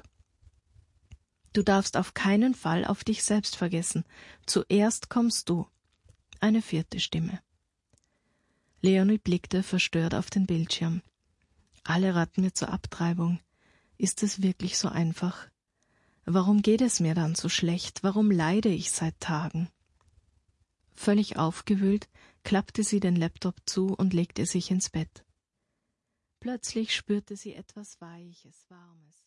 Du darfst auf keinen Fall auf dich selbst vergessen. Zuerst kommst du. Eine vierte Stimme. Leonie blickte verstört auf den Bildschirm. Alle raten mir zur Abtreibung. Ist es wirklich so einfach? Warum geht es mir dann so schlecht? Warum leide ich seit Tagen? Völlig aufgewühlt klappte sie den Laptop zu und legte sich ins Bett. Plötzlich spürte sie etwas Weiches, Warmes.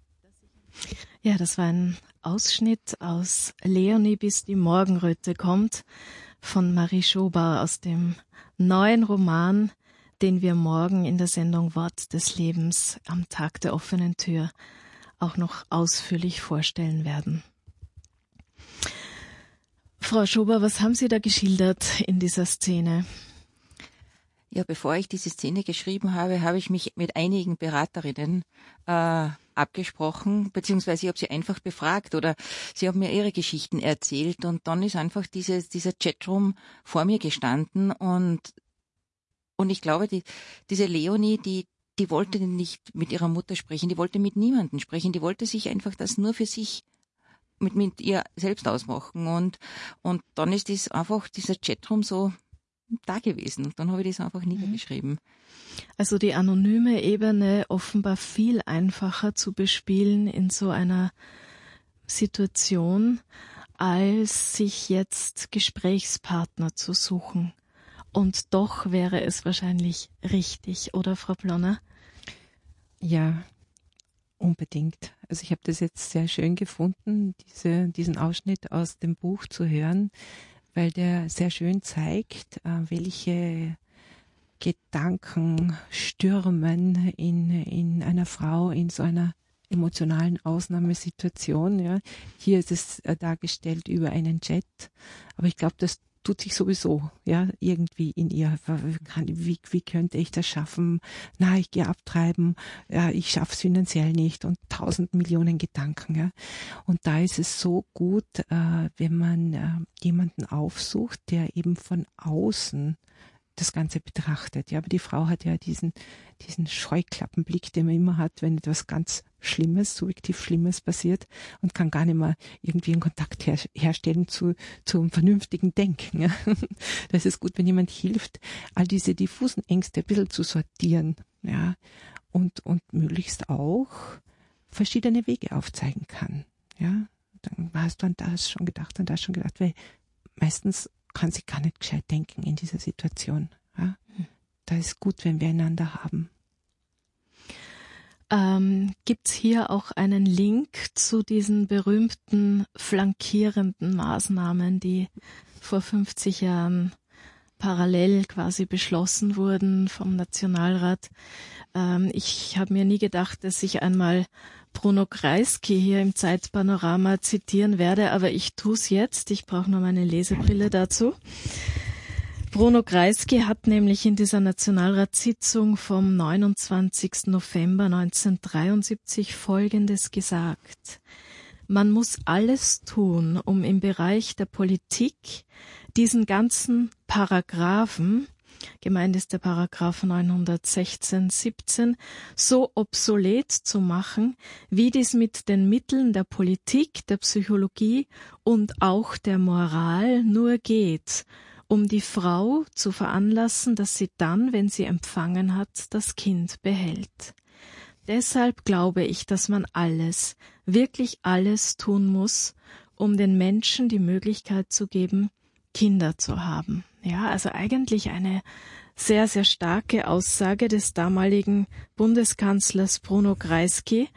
Ja, das war ein Ausschnitt aus Leonie, bis die Morgenröte kommt, von Marie Schober aus dem neuen Roman, den wir morgen in der Sendung Wort des Lebens am Tag der offenen Tür auch noch ausführlich vorstellen werden. Frau Schober, was haben Sie da geschildert in dieser Szene? Ja, bevor ich diese Szene geschrieben habe, habe ich mich mit einigen Beraterinnen abgesprochen, beziehungsweise ich habe sie einfach befragt oder sie haben mir ihre Geschichten erzählt und dann ist einfach dieser Chatroom vor mir gestanden und ich glaube, diese Leonie, die wollte nicht mit ihrer Mutter sprechen, die wollte mit niemandem sprechen, die wollte sich einfach das nur für sich mit ihr selbst ausmachen und dann ist dieser Chatroom so da gewesen und dann habe ich das einfach niedergeschrieben. Also die anonyme Ebene offenbar viel einfacher zu bespielen in so einer Situation, als sich jetzt Gesprächspartner zu suchen. Und doch wäre es wahrscheinlich richtig, oder Frau Blonner? Ja, unbedingt. Also ich habe das jetzt sehr schön gefunden, diesen Ausschnitt aus dem Buch zu hören, weil der sehr schön zeigt, welche Gedanken stürmen in einer Frau in so einer emotionalen Ausnahmesituation. Ja. Hier ist es dargestellt über einen Chat, aber ich glaube, das tut sich sowieso, ja, irgendwie in ihr. Wie könnte ich das schaffen? Na, ich gehe abtreiben, ja, ich schaff's finanziell nicht und 1000 Millionen Gedanken, ja. Und da ist es so gut, wenn man jemanden aufsucht, der eben von außen das Ganze betrachtet. Ja, aber die Frau hat ja diesen Scheuklappenblick, den man immer hat, wenn etwas ganz Schlimmes, subjektiv Schlimmes passiert und kann gar nicht mehr irgendwie einen Kontakt herstellen zum vernünftigen Denken. Ja. Das ist gut, wenn jemand hilft, all diese diffusen Ängste ein bisschen zu sortieren, ja, und möglichst auch verschiedene Wege aufzeigen kann. Ja, dann hast du an das schon gedacht, weil meistens kann sie gar nicht gescheit denken in dieser Situation. Ja? Da ist gut, wenn wir einander haben. Gibt's hier auch einen Link zu diesen berühmten flankierenden Maßnahmen, die vor 50 Jahren parallel quasi beschlossen wurden vom Nationalrat? Ich habe mir nie gedacht, dass ich einmal Bruno Kreisky hier im Zeitpanorama zitieren werde, aber ich tue es jetzt. Ich brauche nur meine Lesebrille dazu. Bruno Kreisky hat nämlich in dieser Nationalratssitzung vom 29. November 1973 Folgendes gesagt: Man muss alles tun, um im Bereich der Politik diesen ganzen Paragraphen, gemeint ist der Paragraph 916-17, so obsolet zu machen, wie dies mit den Mitteln der Politik, der Psychologie und auch der Moral nur geht, um die Frau zu veranlassen, dass sie dann, wenn sie empfangen hat, das Kind behält. Deshalb glaube ich, dass man alles, wirklich alles tun muss, um den Menschen die Möglichkeit zu geben, Kinder zu haben. Ja, also eigentlich eine sehr, sehr starke Aussage des damaligen Bundeskanzlers Bruno Kreisky.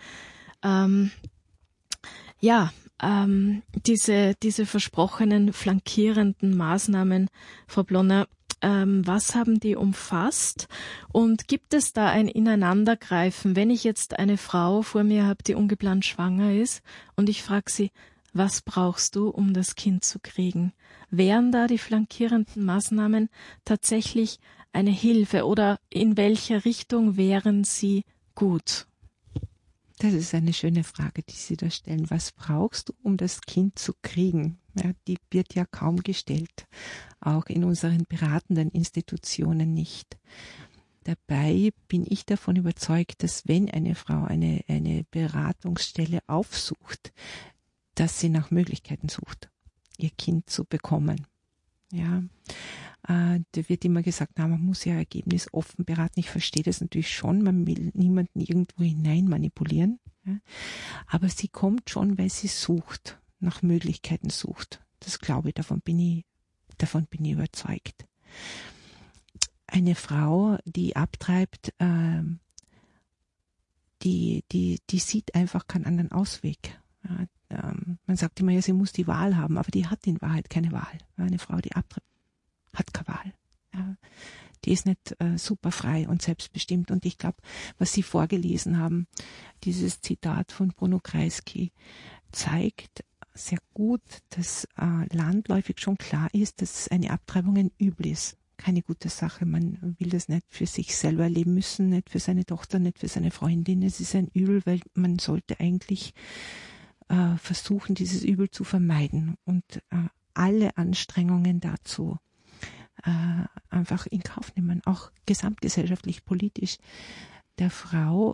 Diese versprochenen flankierenden Maßnahmen, Frau Blonner, was haben die umfasst? Und gibt es da ein Ineinandergreifen, wenn ich jetzt eine Frau vor mir habe, die ungeplant schwanger ist und ich frage sie, was brauchst du, um das Kind zu kriegen? Wären da die flankierenden Maßnahmen tatsächlich eine Hilfe oder in welcher Richtung wären sie gut? Das ist eine schöne Frage, die Sie da stellen. Was brauchst du, um das Kind zu kriegen? Ja, die wird ja kaum gestellt, auch in unseren beratenden Institutionen nicht. Dabei bin ich davon überzeugt, dass wenn eine Frau eine Beratungsstelle aufsucht, dass sie nach Möglichkeiten sucht, ihr Kind zu bekommen. Ja, da wird immer gesagt, man muss ja ergebnisoffen beraten. Ich verstehe das natürlich schon, man will niemanden irgendwo hinein manipulieren. Ja. Aber sie kommt schon, weil sie sucht, nach Möglichkeiten sucht. Das glaube ich, davon bin ich überzeugt. Eine Frau, die abtreibt, die sieht einfach keinen anderen Ausweg. Ja, man sagt immer, ja, sie muss die Wahl haben, aber die hat in Wahrheit keine Wahl. Eine Frau, die abtreibt, hat keine Wahl. Ja, die ist nicht super frei und selbstbestimmt. Und ich glaube, was Sie vorgelesen haben, dieses Zitat von Bruno Kreisky, zeigt sehr gut, dass landläufig schon klar ist, dass eine Abtreibung ein Übel ist. Keine gute Sache. Man will das nicht für sich selber erleben müssen, nicht für seine Tochter, nicht für seine Freundin. Es ist ein Übel, weil man sollte eigentlich versuchen, dieses Übel zu vermeiden und alle Anstrengungen dazu einfach in Kauf nehmen, auch gesamtgesellschaftlich, politisch, der Frau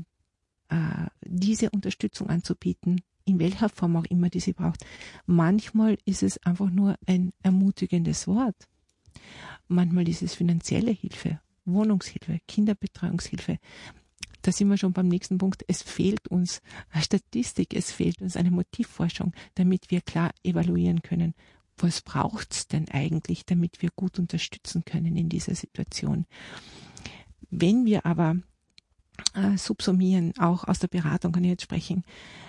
diese Unterstützung anzubieten, in welcher Form auch immer die sie braucht. Manchmal ist es einfach nur ein ermutigendes Wort. Manchmal ist es finanzielle Hilfe, Wohnungshilfe, Kinderbetreuungshilfe. Da sind wir schon beim nächsten Punkt. Es fehlt uns eine Statistik, es fehlt uns eine Motivforschung, damit wir klar evaluieren können, was braucht es denn eigentlich, damit wir gut unterstützen können in dieser Situation. Wenn wir aber subsumieren, auch aus der Beratung kann ich jetzt sprechen,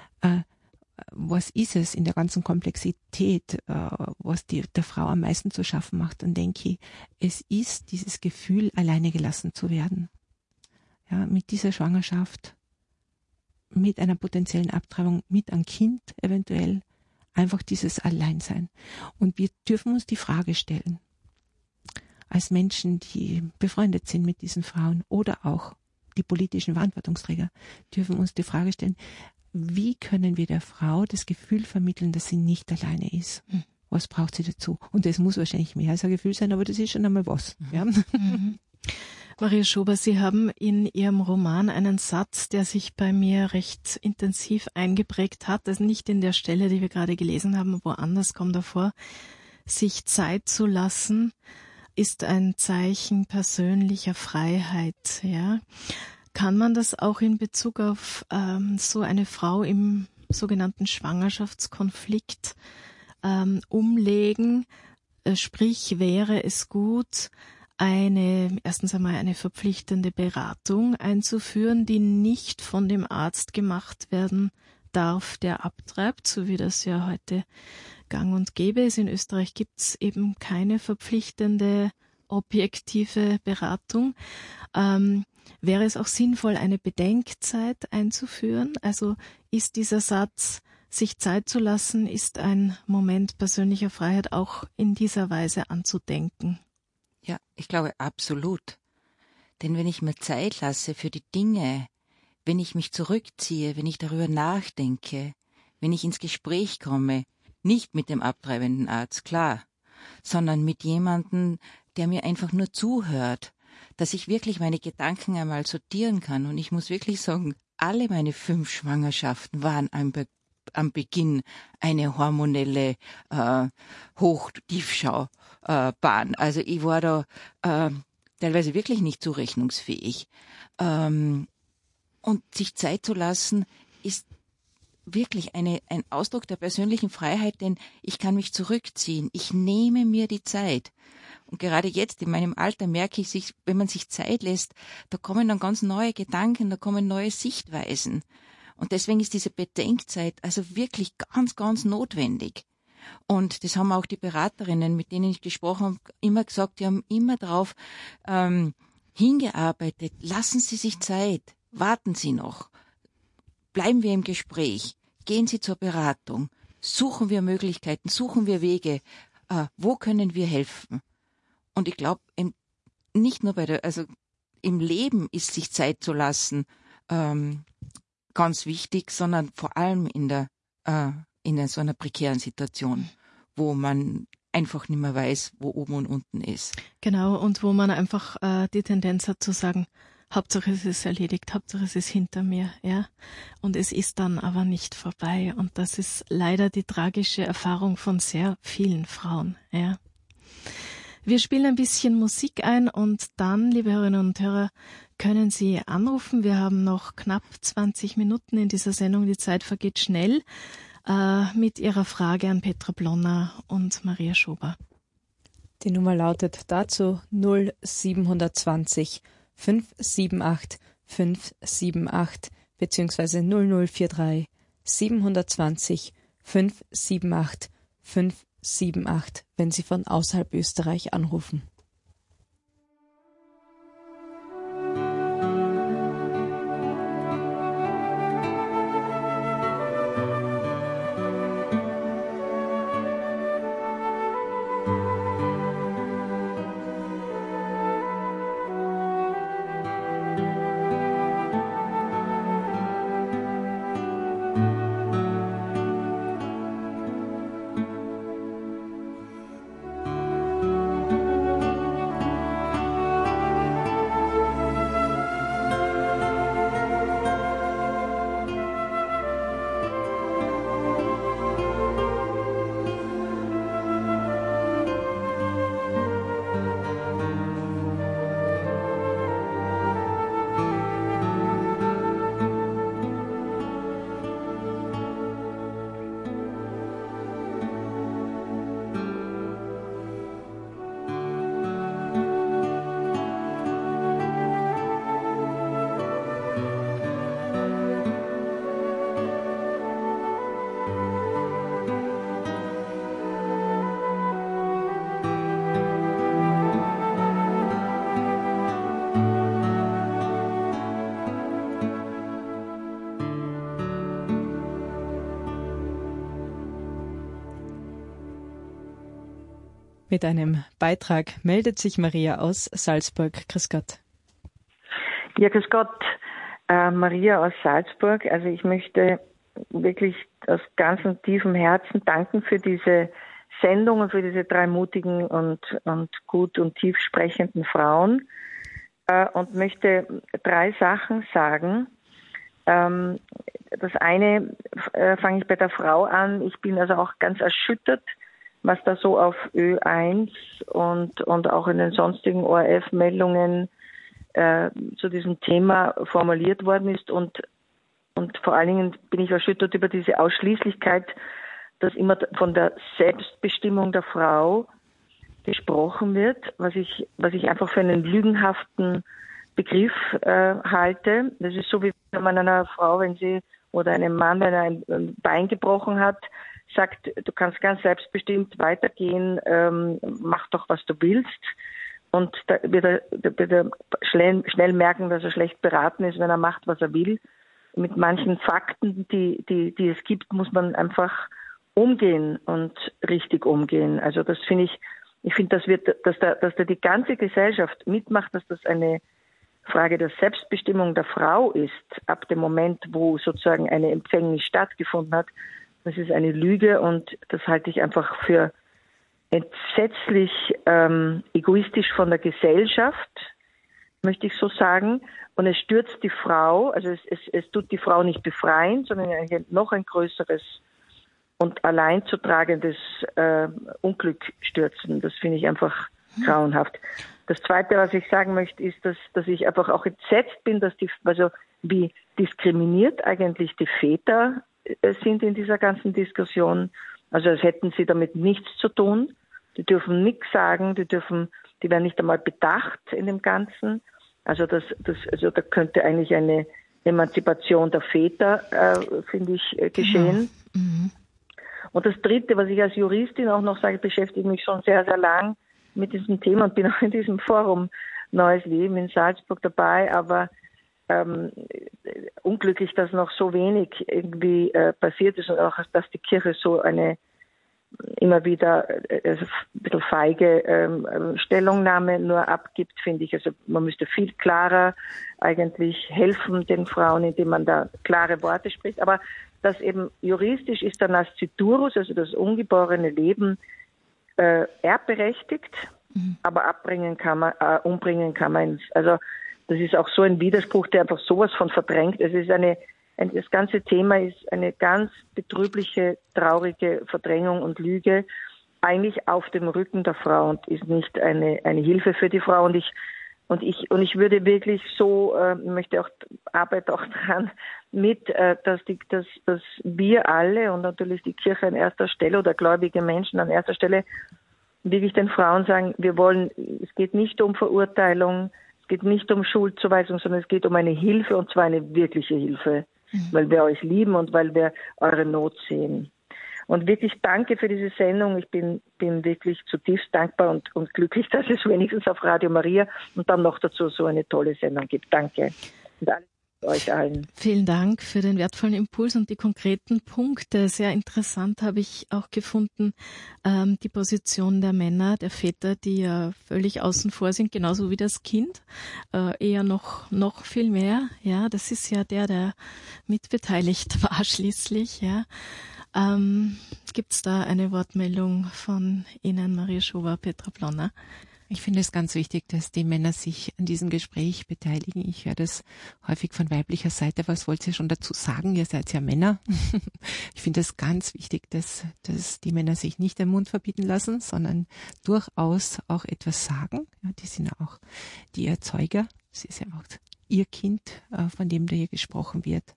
was ist es in der ganzen Komplexität, was der Frau am meisten zu schaffen macht, dann denke ich, es ist dieses Gefühl, alleine gelassen zu werden. Ja, mit dieser Schwangerschaft, mit einer potenziellen Abtreibung, mit einem Kind eventuell, einfach dieses Alleinsein. Und wir dürfen uns die Frage stellen, als Menschen, die befreundet sind mit diesen Frauen oder auch die politischen Verantwortungsträger, dürfen uns die Frage stellen, wie können wir der Frau das Gefühl vermitteln, dass sie nicht alleine ist? Was braucht sie dazu? Und das muss wahrscheinlich mehr als ein Gefühl sein, aber das ist schon einmal was. Ja? Maria Schober, Sie haben in Ihrem Roman einen Satz, der sich bei mir recht intensiv eingeprägt hat. Das ist nicht in der Stelle, die wir gerade gelesen haben, woanders kommt er vor. Sich Zeit zu lassen ist ein Zeichen persönlicher Freiheit. Ja? Kann man das auch in Bezug auf so eine Frau im sogenannten Schwangerschaftskonflikt umlegen? Sprich, wäre es gut, erstens einmal eine verpflichtende Beratung einzuführen, die nicht von dem Arzt gemacht werden darf, der abtreibt, so wie das ja heute gang und gäbe ist. In Österreich gibt es eben keine verpflichtende, objektive Beratung. Wäre es auch sinnvoll, eine Bedenkzeit einzuführen? Also ist dieser Satz, sich Zeit zu lassen, ist ein Moment persönlicher Freiheit auch in dieser Weise anzudenken? Ja, ich glaube absolut. Denn wenn ich mir Zeit lasse für die Dinge, wenn ich mich zurückziehe, wenn ich darüber nachdenke, wenn ich ins Gespräch komme, nicht mit dem abtreibenden Arzt, klar, sondern mit jemandem, der mir einfach nur zuhört, dass ich wirklich meine Gedanken einmal sortieren kann. Und ich muss wirklich sagen, alle meine 5 Schwangerschaften waren am Beginn eine hormonelle Hoch-Tiefschau-Bahn. Also ich war da teilweise wirklich nicht zurechnungsfähig. Und sich Zeit zu lassen, ist wirklich ein Ausdruck der persönlichen Freiheit, denn ich kann mich zurückziehen. Ich nehme mir die Zeit. Und gerade jetzt in meinem Alter merke ich, wenn man sich Zeit lässt, da kommen dann ganz neue Gedanken, da kommen neue Sichtweisen. Und deswegen ist diese Bedenkzeit also wirklich ganz, ganz notwendig. Und das haben auch die Beraterinnen, mit denen ich gesprochen habe, immer gesagt, die haben immer darauf hingearbeitet. Lassen Sie sich Zeit, warten Sie noch, bleiben wir im Gespräch, gehen Sie zur Beratung, suchen wir Möglichkeiten, suchen wir Wege, wo können wir helfen? Und ich glaube, nicht nur im Leben ist sich Zeit zu lassen ganz wichtig, sondern vor allem in so einer prekären Situation, wo man einfach nicht mehr weiß, wo oben und unten ist. Genau, und wo man einfach die Tendenz hat zu sagen, Hauptsache es ist erledigt, Hauptsache es ist hinter mir, ja. Und es ist dann aber nicht vorbei. Und das ist leider die tragische Erfahrung von sehr vielen Frauen, ja. Wir spielen ein bisschen Musik ein und dann, liebe Hörerinnen und Hörer, können Sie anrufen. Wir haben noch knapp 20 Minuten in dieser Sendung. Die Zeit vergeht schnell. Mit Ihrer Frage an Petra Blonner und Maria Schober. Die Nummer lautet dazu 0720 578 578 bzw. 0043 720 578 578, wenn Sie von außerhalb Österreich anrufen. Mit einem Beitrag meldet sich Maria aus Salzburg. Grüß Gott. Ja, grüß Gott. Maria aus Salzburg. Also ich möchte wirklich aus ganzem tiefem Herzen danken für diese Sendung und für diese 3 mutigen und gut und tief sprechenden Frauen und möchte 3 Sachen sagen. Das eine fange ich bei der Frau an. Ich bin also auch ganz erschüttert, was da so auf Ö1 und auch in den sonstigen ORF-Meldungen zu diesem Thema formuliert worden ist. Und vor allen Dingen bin ich erschüttert über diese Ausschließlichkeit, dass immer von der Selbstbestimmung der Frau gesprochen wird, was ich einfach für einen lügenhaften Begriff halte. Das ist so, wie wenn man einer Frau, wenn sie oder einem Mann, wenn er ein Bein gebrochen hat, sagt, du kannst ganz selbstbestimmt weitergehen, mach doch, was du willst. Und da wird er schnell merken, dass er schlecht beraten ist, wenn er macht, was er will. Mit manchen Fakten, die es gibt, muss man einfach umgehen und richtig umgehen. Also das finde ich Ich finde, dass da die ganze Gesellschaft mitmacht, dass das eine Frage der Selbstbestimmung der Frau ist, ab dem Moment, wo sozusagen eine Empfängnis stattgefunden hat. Das ist eine Lüge und das halte ich einfach für entsetzlich egoistisch von der Gesellschaft, möchte ich so sagen. Und es stürzt die Frau, also es tut die Frau nicht befreien, sondern noch ein größeres und allein zu tragendes Unglück stürzen. Das finde ich einfach grauenhaft. Das Zweite, was ich sagen möchte, ist, dass ich einfach auch entsetzt bin, wie diskriminiert eigentlich die Väter sind in dieser ganzen Diskussion. Also als hätten sie damit nichts zu tun. Die dürfen nichts sagen, die werden nicht einmal bedacht in dem Ganzen. Also da könnte eigentlich eine Emanzipation der Väter, finde ich, geschehen. Genau. Mhm. Und das Dritte, was ich als Juristin auch noch sage, beschäftige mich schon sehr, sehr lang mit diesem Thema und bin auch in diesem Forum Neues Leben in Salzburg dabei, aber unglücklich, dass noch so wenig irgendwie passiert ist und auch, dass die Kirche so eine immer wieder ein bisschen feige Stellungnahme nur abgibt, finde ich. Also man müsste viel klarer eigentlich helfen den Frauen, indem man da klare Worte spricht. Aber das eben juristisch ist der Nasciturus, also das ungeborene Leben, erbberechtigt, aber umbringen kann man. Also das ist auch so ein Widerspruch, der einfach sowas von verdrängt. Es ist das ganze Thema ist eine ganz betrübliche, traurige Verdrängung und Lüge, eigentlich auf dem Rücken der Frau und ist nicht eine Hilfe für die Frau. Und ich würde wirklich so, arbeite auch dran mit, dass wir alle und natürlich die Kirche an erster Stelle oder gläubige Menschen an erster Stelle wirklich den Frauen sagen, es geht nicht um Verurteilung, es geht nicht um Schuldzuweisung, sondern es geht um eine Hilfe und zwar eine wirkliche Hilfe. Weil wir euch lieben und weil wir eure Not sehen. Und wirklich danke für diese Sendung. Ich bin wirklich zutiefst dankbar und glücklich, dass es wenigstens auf Radio Maria und dann noch dazu so eine tolle Sendung gibt. Danke. Und euch allen. Vielen Dank für den wertvollen Impuls und die konkreten Punkte. Sehr interessant habe ich auch gefunden, die Position der Männer, der Väter, die ja völlig außen vor sind, genauso wie das Kind, eher noch viel mehr. Ja, das ist ja der mitbeteiligt war schließlich. Ja, gibt's da eine Wortmeldung von Ihnen, Maria Schober, Petra Blonner? Ich finde es ganz wichtig, dass die Männer sich an diesem Gespräch beteiligen. Ich höre das häufig von weiblicher Seite. Was wollt ihr schon dazu sagen? Ihr seid ja Männer. Ich finde es ganz wichtig, dass die Männer sich nicht den Mund verbieten lassen, sondern durchaus auch etwas sagen. Ja, die sind auch die Erzeuger. Es ist ja auch ihr Kind, von dem da hier gesprochen wird.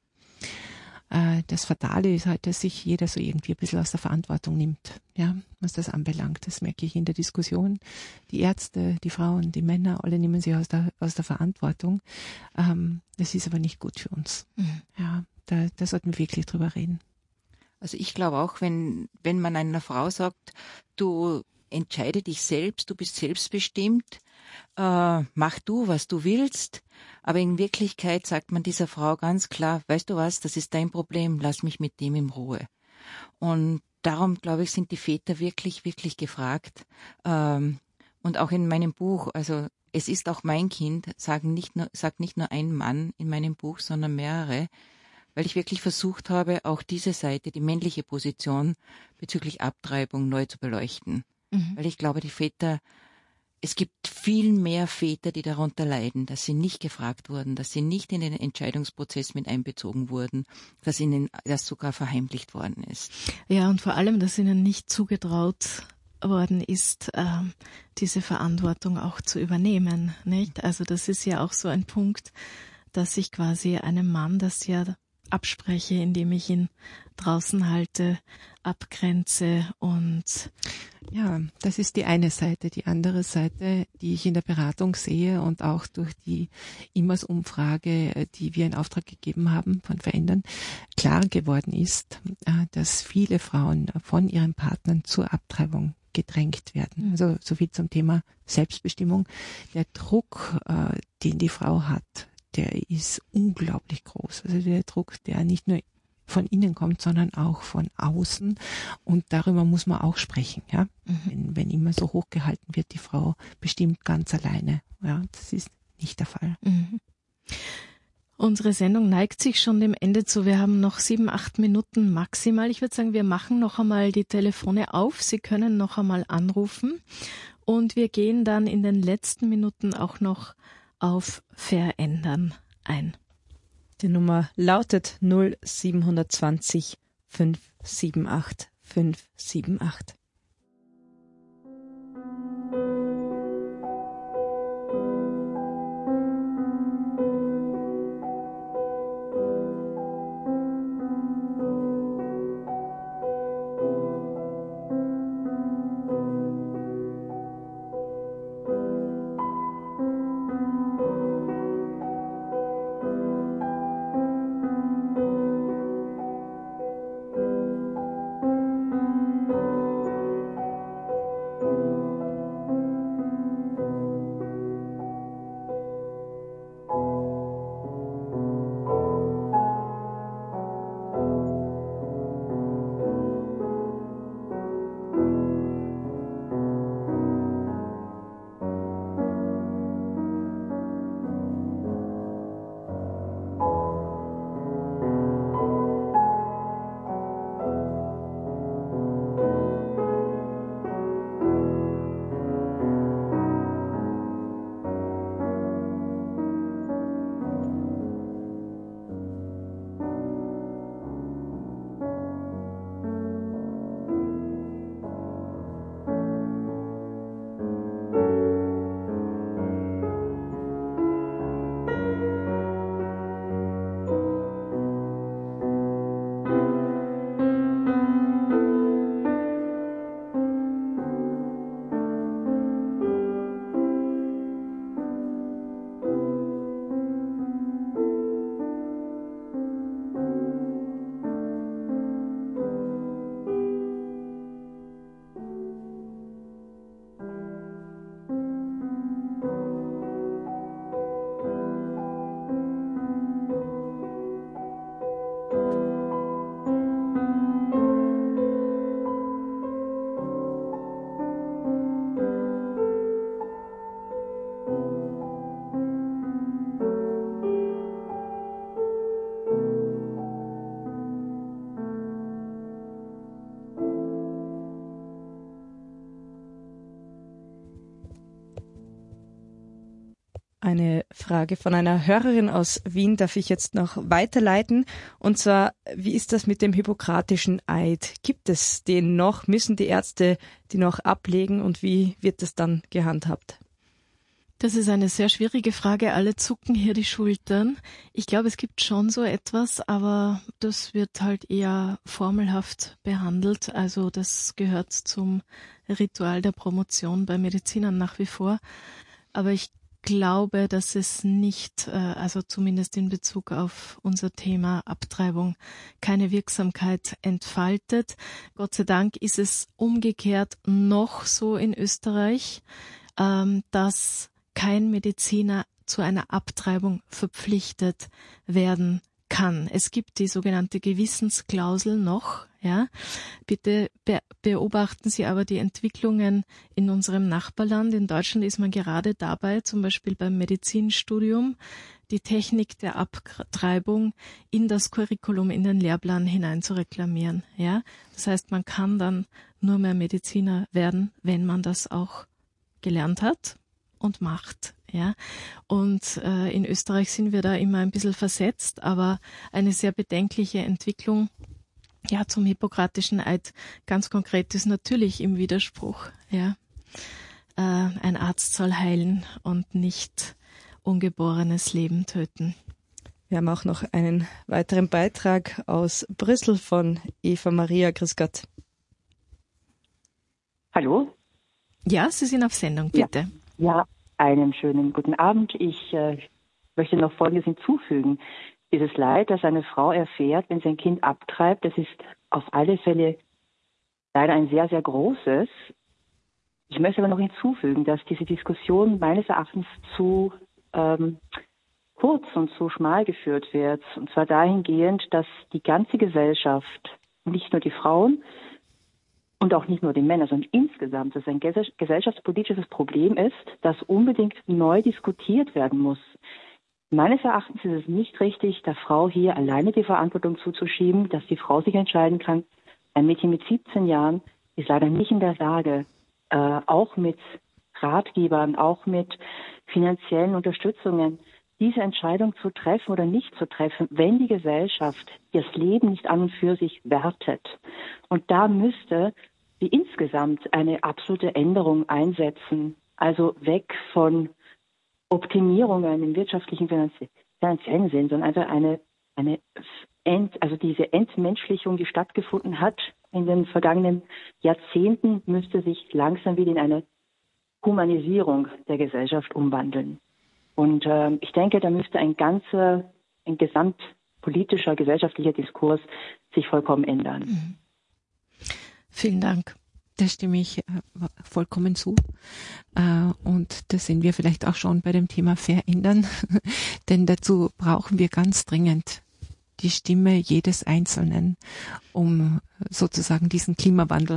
Das Fatale ist halt, dass sich jeder so irgendwie ein bisschen aus der Verantwortung nimmt, ja, was das anbelangt. Das merke ich in der Diskussion. Die Ärzte, die Frauen, die Männer, alle nehmen sich aus der Verantwortung. Das ist aber nicht gut für uns. Ja, da sollten wir wirklich drüber reden. Also ich glaube auch, wenn man einer Frau sagt, du entscheide dich selbst, du bist selbstbestimmt, mach du, was du willst, aber in Wirklichkeit sagt man dieser Frau ganz klar, weißt du was, das ist dein Problem, lass mich mit dem in Ruhe. Und darum, glaube ich, sind die Väter wirklich, wirklich gefragt. Und auch in meinem Buch, also es ist auch mein Kind, sagt nicht nur ein Mann in meinem Buch, sondern mehrere, weil ich wirklich versucht habe, auch diese Seite, die männliche Position bezüglich Abtreibung neu zu beleuchten. Weil ich glaube, die Väter, es gibt viel mehr Väter, die darunter leiden, dass sie nicht gefragt wurden, dass sie nicht in den Entscheidungsprozess mit einbezogen wurden, dass ihnen das sogar verheimlicht worden ist. Ja, und vor allem, dass ihnen nicht zugetraut worden ist, diese Verantwortung auch zu übernehmen, nicht? Also das ist ja auch so ein Punkt, dass ich quasi einem Mann das ja abspreche, indem ich ihn draußen halte, abgrenze und ja, das ist die eine Seite. Die andere Seite, die ich in der Beratung sehe und auch durch die IMAS-Umfrage, die wir in Auftrag gegeben haben von Verändern, klar geworden ist, dass viele Frauen von ihren Partnern zur Abtreibung gedrängt werden. Also so viel zum Thema Selbstbestimmung. Der Druck, den die Frau hat, der ist unglaublich groß. Also der Druck, der nicht nur von innen kommt, sondern auch von außen. Und darüber muss man auch sprechen. Ja? Wenn immer so hochgehalten wird, die Frau bestimmt ganz alleine. Ja, das ist nicht der Fall. Unsere Sendung neigt sich schon dem Ende zu. Wir haben noch 7-8 Minuten maximal. Ich würde sagen, wir machen noch einmal die Telefone auf. Sie können noch einmal anrufen. Und wir gehen dann in den letzten Minuten auch noch auf Verändern ein. Die Nummer lautet 0720 578 578. Eine Frage von einer Hörerin aus Wien darf ich jetzt noch weiterleiten. Und zwar, wie ist das mit dem hippokratischen Eid? Gibt es den noch? Müssen die Ärzte die noch ablegen? Und wie wird das dann gehandhabt? Das ist eine sehr schwierige Frage. Alle zucken hier die Schultern. Ich glaube, es gibt schon so etwas, aber das wird halt eher formelhaft behandelt. Also das gehört zum Ritual der Promotion bei Medizinern nach wie vor. Aber ich glaube, dass es nicht, also zumindest in Bezug auf unser Thema Abtreibung, keine Wirksamkeit entfaltet. Gott sei Dank ist es umgekehrt noch so in Österreich, dass kein Mediziner zu einer Abtreibung verpflichtet werden kann. Es gibt die sogenannte Gewissensklausel noch, ja. Bitte beobachten Sie aber die Entwicklungen in unserem Nachbarland. In Deutschland ist man gerade dabei, zum Beispiel beim Medizinstudium, die Technik der Abtreibung in das Curriculum, in den Lehrplan hinein zu reklamieren, ja. Das heißt, man kann dann nur mehr Mediziner werden, wenn man das auch gelernt hat und macht, ja. Und in Österreich sind wir da immer ein bisschen versetzt, aber eine sehr bedenkliche Entwicklung, ja, zum hippokratischen Eid ganz konkret ist natürlich im Widerspruch, ja. Ein Arzt soll heilen und nicht ungeborenes Leben töten. Wir haben auch noch einen weiteren Beitrag aus Brüssel von Eva Maria. Grüß Gott. Hallo? Ja, Sie sind auf Sendung, bitte. Ja, einen schönen guten Abend. Ich möchte noch Folgendes hinzufügen. Dieses Leid, das eine Frau erfährt, wenn sie ein Kind abtreibt, das ist auf alle Fälle leider ein sehr, sehr großes. Ich möchte aber noch hinzufügen, dass diese Diskussion meines Erachtens zu kurz und zu schmal geführt wird. Und zwar dahingehend, dass die ganze Gesellschaft, nicht nur die Frauen und auch nicht nur die Männer, sondern insgesamt, dass ein gesellschaftspolitisches Problem ist, das unbedingt neu diskutiert werden muss. Meines Erachtens ist es nicht richtig, der Frau hier alleine die Verantwortung zuzuschieben, dass die Frau sich entscheiden kann. Ein Mädchen mit 17 Jahren ist leider nicht in der Lage, auch mit Ratgebern, auch mit finanziellen Unterstützungen, diese Entscheidung zu treffen oder nicht zu treffen, wenn die Gesellschaft das Leben nicht an und für sich wertet. Und da müsste sie insgesamt eine absolute Änderung einsetzen, also weg von Optimierungen im wirtschaftlichen, finanziellen Sinn, sondern einfach also diese Entmenschlichung, die stattgefunden hat in den vergangenen Jahrzehnten, müsste sich langsam wieder in eine Humanisierung der Gesellschaft umwandeln. Und ich denke, da müsste ein gesamtpolitischer, gesellschaftlicher Diskurs sich vollkommen ändern. Mhm. Vielen Dank. Da stimme ich vollkommen zu. Und da sind wir vielleicht auch schon bei dem Thema Verändern. Denn dazu brauchen wir ganz dringend die Stimme jedes Einzelnen, um sozusagen diesen Klimawandel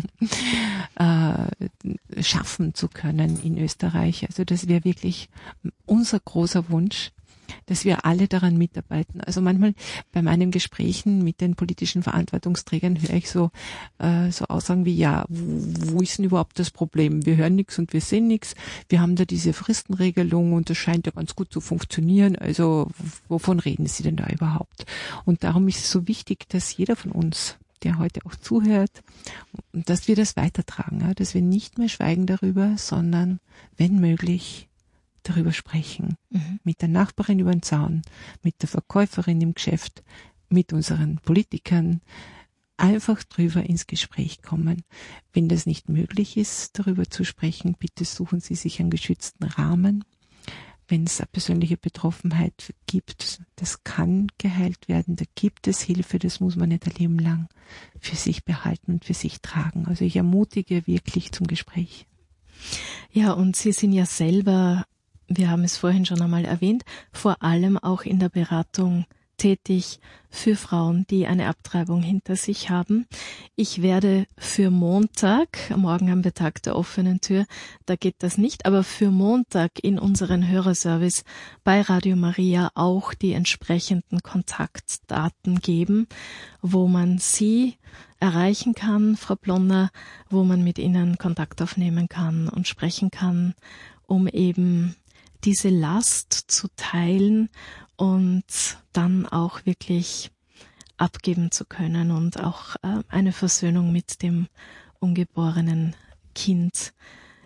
schaffen zu können in Österreich. Also das wäre wirklich unser großer Wunsch, dass wir alle daran mitarbeiten. Also manchmal bei meinen Gesprächen mit den politischen Verantwortungsträgern höre ich so Aussagen wie, ja, wo ist denn überhaupt das Problem? Wir hören nichts und wir sehen nichts. Wir haben da diese Fristenregelung und das scheint ja ganz gut zu funktionieren. Also wovon reden Sie denn da überhaupt? Und darum ist es so wichtig, dass jeder von uns, der heute auch zuhört, dass wir das weitertragen, ja? Dass wir nicht mehr schweigen darüber, sondern, wenn möglich, darüber sprechen. Mit der Nachbarin über den Zaun, mit der Verkäuferin im Geschäft, mit unseren Politikern, einfach drüber ins Gespräch kommen. Wenn das nicht möglich ist, darüber zu sprechen, bitte suchen Sie sich einen geschützten Rahmen. Wenn es eine persönliche Betroffenheit gibt, das kann geheilt werden, da gibt es Hilfe, das muss man nicht ein Leben lang für sich behalten und für sich tragen. Also ich ermutige wirklich zum Gespräch. Ja, und Sie sind ja selber, wir haben es vorhin schon einmal erwähnt, vor allem auch in der Beratung tätig für Frauen, die eine Abtreibung hinter sich haben. Ich werde für Montag, morgen haben wir Tag der offenen Tür, da geht das nicht, aber für Montag in unseren Hörerservice bei Radio Maria auch die entsprechenden Kontaktdaten geben, wo man Sie erreichen kann, Frau Blonner, wo man mit Ihnen Kontakt aufnehmen kann und sprechen kann, um eben diese Last zu teilen und dann auch wirklich abgeben zu können und auch eine Versöhnung mit dem ungeborenen Kind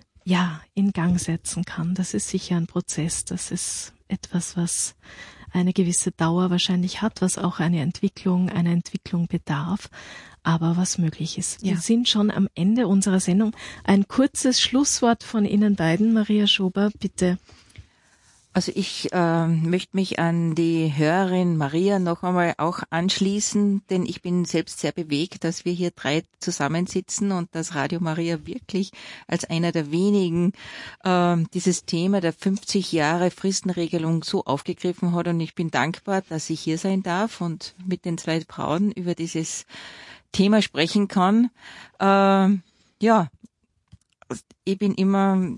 in Gang setzen kann. Das ist sicher ein Prozess, das ist etwas, was eine gewisse Dauer wahrscheinlich hat, was auch einer Entwicklung bedarf, aber was möglich ist. Ja. Wir sind schon am Ende unserer Sendung. Ein kurzes Schlusswort von Ihnen beiden, Maria Schober, bitte. Also ich möchte mich an die Hörerin Maria noch einmal auch anschließen, denn ich bin selbst sehr bewegt, dass wir hier 3 zusammensitzen und dass Radio Maria wirklich als einer der wenigen dieses Thema der 50 Jahre Fristenregelung so aufgegriffen hat, und ich bin dankbar, dass ich hier sein darf und mit den 2 Frauen über dieses Thema sprechen kann. Ich bin immer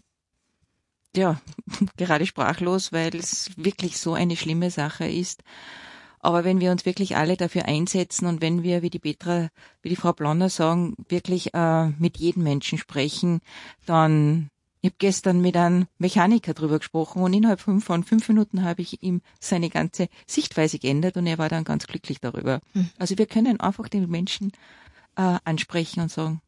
gerade sprachlos, weil es wirklich so eine schlimme Sache ist. Aber wenn wir uns wirklich alle dafür einsetzen und wenn wir, wie die Frau Blonner sagen, wirklich mit jedem Menschen sprechen, dann, ich habe gestern mit einem Mechaniker drüber gesprochen und innerhalb von 5 Minuten habe ich ihm seine ganze Sichtweise geändert und er war dann ganz glücklich darüber. Also wir können einfach den Menschen ansprechen und sagen.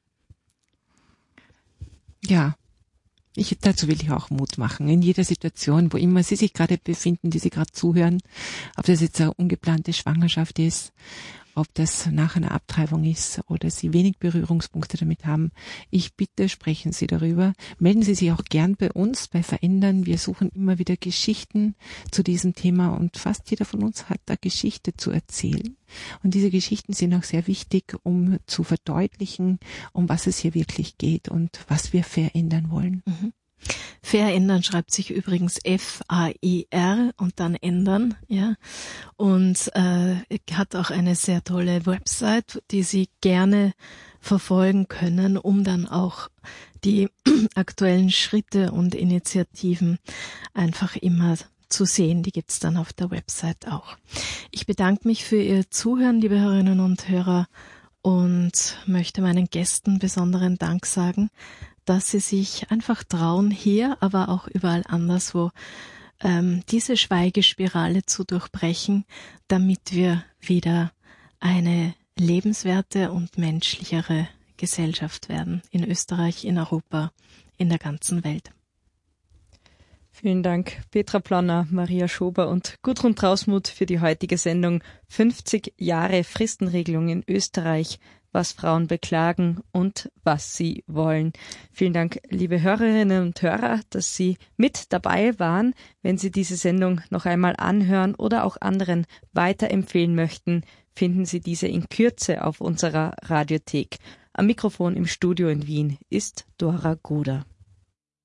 Ja. Dazu will ich auch Mut machen. In jeder Situation, wo immer Sie sich gerade befinden, die Sie gerade zuhören, ob das jetzt eine ungeplante Schwangerschaft ist, ob das nach einer Abtreibung ist oder Sie wenig Berührungspunkte damit haben. Ich bitte, sprechen Sie darüber. Melden Sie sich auch gern bei uns, bei Verändern. Wir suchen immer wieder Geschichten zu diesem Thema und fast jeder von uns hat da Geschichte zu erzählen. Und diese Geschichten sind auch sehr wichtig, um zu verdeutlichen, um was es hier wirklich geht und was wir verändern wollen. Verändern schreibt sich übrigens F-A-E-R und dann ändern, ja. Und hat auch eine sehr tolle Website, die Sie gerne verfolgen können, um dann auch die aktuellen Schritte und Initiativen einfach immer zu sehen. Die gibt's dann auf der Website auch. Ich bedanke mich für Ihr Zuhören, liebe Hörerinnen und Hörer, und möchte meinen Gästen besonderen Dank sagen, dass sie sich einfach trauen, hier, aber auch überall anderswo, diese Schweigespirale zu durchbrechen, damit wir wieder eine lebenswerte und menschlichere Gesellschaft werden. In Österreich, in Europa, in der ganzen Welt. Vielen Dank, Petra Plonner, Maria Schober und Gudrun Trausmuth für die heutige Sendung 50 Jahre Fristenregelung in Österreich, was Frauen beklagen und was sie wollen. Vielen Dank, liebe Hörerinnen und Hörer, dass Sie mit dabei waren. Wenn Sie diese Sendung noch einmal anhören oder auch anderen weiterempfehlen möchten, finden Sie diese in Kürze auf unserer Radiothek. Am Mikrofon im Studio in Wien ist Dora Guder.